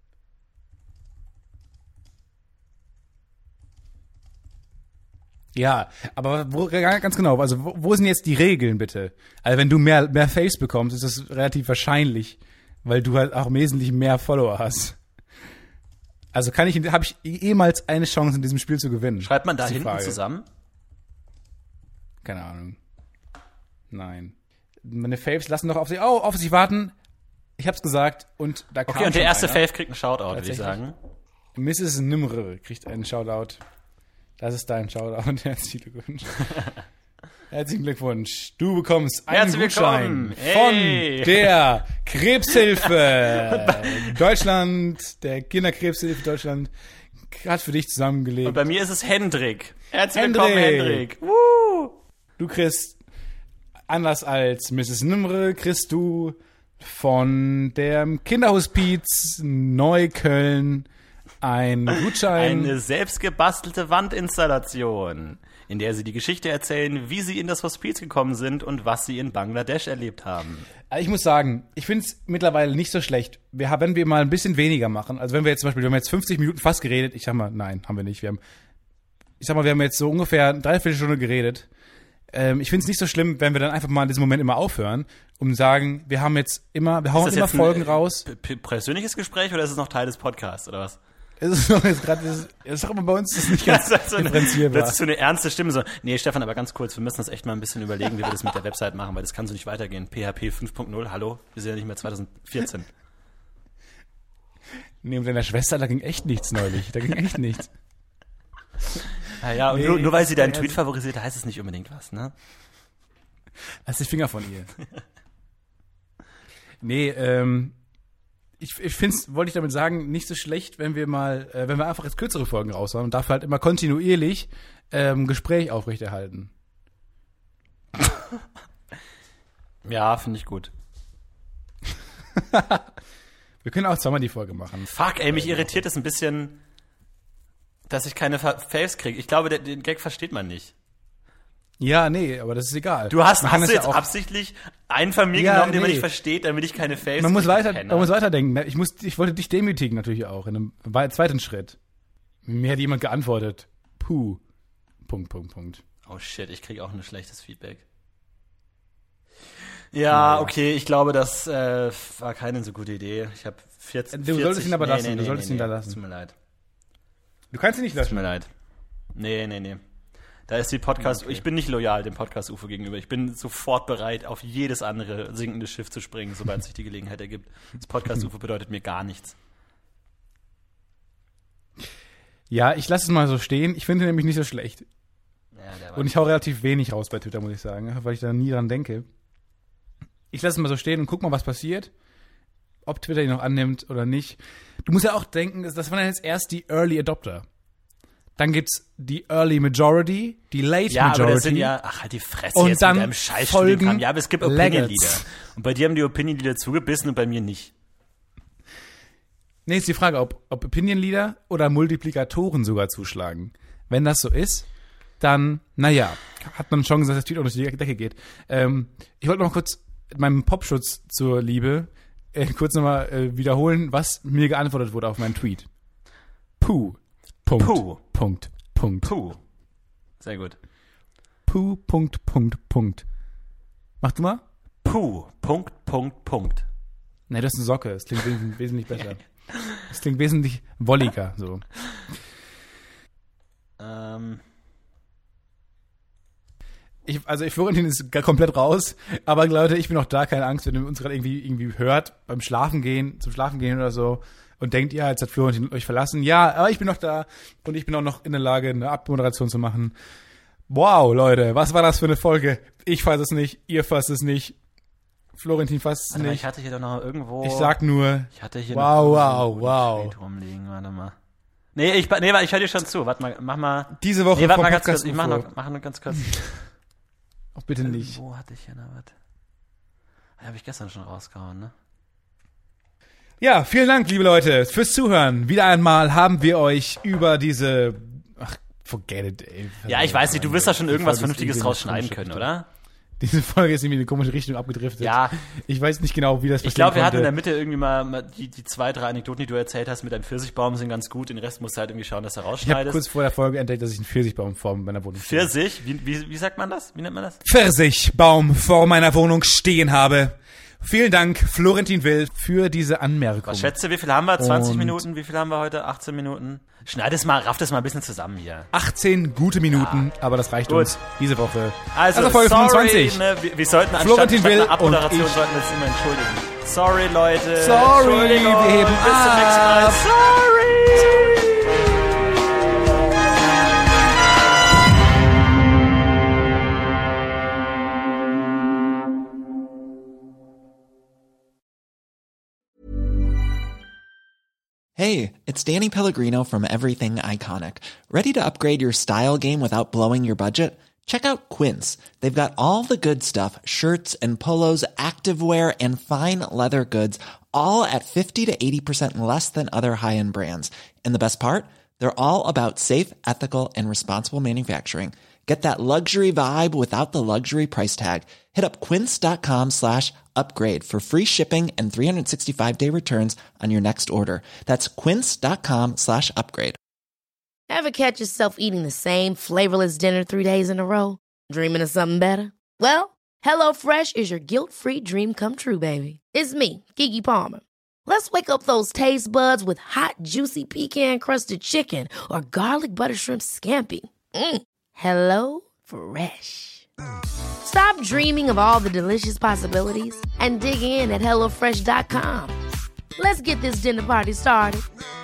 Speaker 2: Ja, aber wo, ganz genau, also wo, wo sind jetzt die Regeln bitte? Also wenn du mehr, mehr Face bekommst, ist das relativ wahrscheinlich, weil du halt auch wesentlich mehr Follower hast. Also kann ich, habe ich ehemals eine Chance in diesem Spiel zu gewinnen?
Speaker 1: Schreibt man da
Speaker 2: Ist die
Speaker 1: hinten
Speaker 2: Frage.
Speaker 1: zusammen?
Speaker 2: Keine Ahnung. Nein. Meine Faves lassen doch auf sich, oh, auf sich warten. Ich hab's gesagt und da kam
Speaker 1: Okay, und der
Speaker 2: schon
Speaker 1: erste
Speaker 2: einer.
Speaker 1: Fave kriegt einen Shoutout, würde ich
Speaker 2: Tatsächlich?
Speaker 1: sagen.
Speaker 2: Misses Nimre kriegt einen Shoutout. Das ist dein Shoutout. Herzlichen Glückwunsch. Herzlichen Glückwunsch. Du bekommst einen
Speaker 1: Herzlich
Speaker 2: Gutschein
Speaker 1: willkommen. Hey.
Speaker 2: von der Krebshilfe Deutschland, der Kinderkrebshilfe Deutschland, hat für dich zusammengelegt.
Speaker 1: Und bei mir ist es Hendrik. Herzlich
Speaker 2: Hendrik.
Speaker 1: willkommen, Hendrik. Woo!
Speaker 2: Du kriegst, anders als Misses Nimre, kriegst du von dem Kinderhospiz Neukölln ein Gutschein.
Speaker 1: Eine selbstgebastelte Wandinstallation, in der sie die Geschichte erzählen, wie sie in das Hospiz gekommen sind und was sie in Bangladesch erlebt haben.
Speaker 2: Ich muss sagen, ich finde es mittlerweile nicht so schlecht. Wir haben, wenn wir mal ein bisschen weniger machen, also wenn wir jetzt zum Beispiel, wir haben jetzt fünfzig Minuten fast geredet, ich sag mal, nein, haben wir nicht. Wir haben, ich sag mal, wir haben jetzt so ungefähr eine Dreiviertelstunde geredet. Ähm, ich finde es nicht so schlimm, wenn wir dann einfach mal in diesem Moment immer aufhören und sagen, wir haben jetzt immer, wir hauen
Speaker 1: Ist das
Speaker 2: immer
Speaker 1: jetzt ein,
Speaker 2: Folgen
Speaker 1: äh,
Speaker 2: raus.
Speaker 1: p- p- persönliches Gespräch oder ist es noch Teil des Podcasts oder was?
Speaker 2: Es ist doch jetzt gerade, es ist doch immer bei uns, das ist nicht ganz
Speaker 1: Das ist so eine,
Speaker 2: differenzierbar.
Speaker 1: das ist so eine ernste Stimme. So, nee, Stefan, aber ganz kurz, wir müssen das echt mal ein bisschen überlegen, wie wir das mit der Website machen, weil das kann so nicht weitergehen. P H P fünf Punkt null, hallo? Wir sind ja nicht mehr zwanzig vierzehn.
Speaker 2: Nee, mit deiner Schwester, da ging echt nichts neulich. Da ging echt nichts.
Speaker 1: Ja, ja, und
Speaker 2: Nee,
Speaker 1: nur, nur weil sie deinen
Speaker 2: also-
Speaker 1: Tweet favorisiert, heißt es nicht unbedingt was, ne?
Speaker 2: Lass die Finger von ihr. Nee, ähm, ich, ich finde es, wollte ich damit sagen, nicht so schlecht, wenn wir mal, äh, wenn wir einfach jetzt kürzere Folgen raushauen und dafür halt immer kontinuierlich ähm, Gespräch aufrechterhalten.
Speaker 1: Ja, finde ich gut.
Speaker 2: Wir können auch zweimal die Folge machen.
Speaker 1: Fuck, ey, mich irritiert es ein bisschen, dass ich keine Fa- Faves kriege. Ich glaube, der, den Gag versteht man nicht.
Speaker 2: Ja, nee, aber das ist egal.
Speaker 1: Du hast,
Speaker 2: Man kann
Speaker 1: hast
Speaker 2: das
Speaker 1: du
Speaker 2: ja
Speaker 1: jetzt
Speaker 2: auch-
Speaker 1: absichtlich einen von mir
Speaker 2: Ja,
Speaker 1: genommen, den man
Speaker 2: nee.
Speaker 1: nicht versteht, damit ich keine Faves
Speaker 2: Man muss
Speaker 1: kriege.
Speaker 2: weiter,
Speaker 1: Penner.
Speaker 2: man muss weiterdenken. Ich muss, ich wollte dich demütigen natürlich auch in einem wei- zweiten Schritt. Mir hat jemand geantwortet. Puh. Punkt, Punkt, Punkt.
Speaker 1: Oh shit, ich kriege auch ein schlechtes Feedback. Ja, okay, ich glaube, das äh, war keine so gute Idee. Ich habe vierzig.
Speaker 2: Du solltest ihn aber lassen, du solltest ihn da
Speaker 1: nee.
Speaker 2: lassen.
Speaker 1: Tut mir leid.
Speaker 2: Du kannst ihn nicht
Speaker 1: Tut
Speaker 2: löschen.
Speaker 1: mir leid. Nee, nee, nee. Da ist die Podcast,
Speaker 2: Okay.
Speaker 1: ich bin nicht loyal dem Podcast-U F O gegenüber. Ich bin sofort bereit, auf jedes andere sinkende Schiff zu springen, sobald sich die Gelegenheit ergibt. Das Podcast-U F O bedeutet mir gar nichts.
Speaker 2: Ja, ich lasse es mal so stehen. Ich finde ihn nämlich nicht so schlecht.
Speaker 1: Ja, der war
Speaker 2: Und ich hau relativ wenig raus bei Twitter, muss ich sagen, weil ich da nie dran denke. Ich lasse es mal so stehen und guck mal, was passiert. Ob Twitter ihn noch annimmt oder nicht. Du musst ja auch denken, das das waren ja jetzt erst die Early Adopter. Dann gibt's die Early Majority, die Late
Speaker 1: ja,
Speaker 2: Majority.
Speaker 1: aber das sind ja, ach halt die Fresse
Speaker 2: Und
Speaker 1: jetzt
Speaker 2: dann
Speaker 1: mit deinem Scheiß
Speaker 2: folgen
Speaker 1: Ja, aber es gibt
Speaker 2: Laggards.
Speaker 1: Opinion-Leader. Und bei dir haben die Opinion-Leader zugebissen und bei mir nicht.
Speaker 2: Nee, ist die Frage, ob, ob Opinion Leader oder Multiplikatoren sogar zuschlagen. Wenn das so ist, dann, naja, hat man Chance, dass das Tweet auch durch die Decke geht. Ähm, ich wollte noch mal kurz meinem Popschutz zur Liebe äh, kurz nochmal äh, wiederholen, was mir geantwortet wurde auf meinen Tweet. Puh. Punkt.
Speaker 1: Puh.
Speaker 2: Punkt. Punkt.
Speaker 1: Puh. Sehr gut.
Speaker 2: Puh. Punkt. Punkt. Punkt. Mach du mal.
Speaker 1: Puh. Punkt. Punkt. Punkt.
Speaker 2: Ne, das ist eine Socke. Das klingt wesentlich, wesentlich besser. Das klingt wesentlich wolliger. So.
Speaker 1: Ähm...
Speaker 2: Ich, also ich, Florentin ist komplett raus, aber Leute, ich bin auch da, keine Angst, wenn ihr uns gerade irgendwie, irgendwie hört, beim Schlafen gehen, zum Schlafen gehen oder so und denkt, ja, jetzt hat Florentin euch verlassen. Ja, aber ich bin noch da und ich bin auch noch in der Lage, eine Abmoderation zu machen. Wow, Leute, was war das für eine Folge? Ich fasse es nicht, ihr fasst es nicht, Florentin fasst es
Speaker 1: Warte mal,
Speaker 2: nicht.
Speaker 1: ich hatte hier doch noch irgendwo...
Speaker 2: Ich sag nur,
Speaker 1: ich hatte hier
Speaker 2: wow,
Speaker 1: noch
Speaker 2: wow, wow.
Speaker 1: Tweet rumliegen, warte mal. Nee, ich, nee, ich höre dir schon zu, warte mal, mach mal...
Speaker 2: Diese Woche
Speaker 1: nee, warte
Speaker 2: vom
Speaker 1: mal ganz
Speaker 2: Podcast
Speaker 1: kurz, ich mach
Speaker 2: U F O.
Speaker 1: noch, mach noch ganz kurz...
Speaker 2: Auch bitte nicht.
Speaker 1: Wo hatte ich hier noch was? Den habe ich gestern schon rausgehauen, ne?
Speaker 2: Ja, vielen Dank, liebe Leute, fürs Zuhören. Wieder einmal haben wir euch über diese... Ach, forget it, ey.
Speaker 1: Ja, ich weiß nicht, du wirst da schon irgendwas
Speaker 2: Folge ist
Speaker 1: Vernünftiges
Speaker 2: irgendwie
Speaker 1: draus
Speaker 2: eine
Speaker 1: schneiden
Speaker 2: komische
Speaker 1: können,
Speaker 2: Richtung.
Speaker 1: oder?
Speaker 2: Diese Folge ist irgendwie in eine komische Richtung abgedriftet.
Speaker 1: Ja.
Speaker 2: Ich weiß nicht genau, wie das
Speaker 1: Ich glaube, wir hatten in der
Speaker 2: konnte.
Speaker 1: Mitte irgendwie mal, mal die, die zwei, drei Anekdoten, die du erzählt hast mit deinem Pfirsichbaum, sind ganz gut. Den Rest musst du halt irgendwie schauen, dass du
Speaker 2: Ich habe
Speaker 1: rausschneidest.
Speaker 2: kurz vor der Folge entdeckt, dass ich einen Pfirsichbaum vor meiner Wohnung stehe.
Speaker 1: Pfirsich? Wie, wie, wie sagt man das? Wie nennt man das?
Speaker 2: Pfirsichbaum vor meiner Wohnung stehen habe. Vielen Dank, Florentin Will, für diese Anmerkung.
Speaker 1: Was schätzt du, wie viel haben wir? zwanzig
Speaker 2: Und-
Speaker 1: Minuten? Wie viel haben wir heute? achtzehn Minuten? Schneid es mal, raff das mal ein bisschen zusammen hier.
Speaker 2: achtzehn gute Minuten, aber das reicht
Speaker 1: Gut.
Speaker 2: uns diese Woche.
Speaker 1: Also,
Speaker 2: Folge
Speaker 1: sorry,
Speaker 2: fünfundzwanzig.
Speaker 1: ne, wir, wir sollten anstatt,
Speaker 2: Florentin
Speaker 1: statt
Speaker 2: Will
Speaker 1: einer Abmoderation
Speaker 2: und ich-
Speaker 1: sollten wir uns immer entschuldigen. Sorry, Leute.
Speaker 2: Sorry,
Speaker 1: Entschuldigung.
Speaker 2: wir heben
Speaker 1: Bis zum nächsten Mal.
Speaker 2: ab.
Speaker 1: Sorry.
Speaker 3: Hey, it's Danny Pellegrino from Everything Iconic. Ready to upgrade your style game without blowing your budget? Check out Quince. They've got all the good stuff, shirts and polos, activewear, and fine leather goods, all at fifty to eighty percent less than other high-end brands. And the best part? They're all about safe, ethical, and responsible manufacturing. Get that luxury vibe without the luxury price tag. Hit up quince.com slash upgrade for free shipping and three sixty-five day returns on your next order. That's quince.com slash upgrade.
Speaker 4: Ever catch yourself eating the same flavorless dinner three days in a row? Dreaming of something better? Well, HelloFresh is your guilt-free dream come true, baby. It's me, Keke Palmer. Let's wake up those taste buds with hot, juicy pecan-crusted chicken or garlic butter shrimp scampi. Mm. Hello Fresh. Stop dreaming of all the delicious possibilities and dig in at hello fresh dot com. Let's get this dinner party started.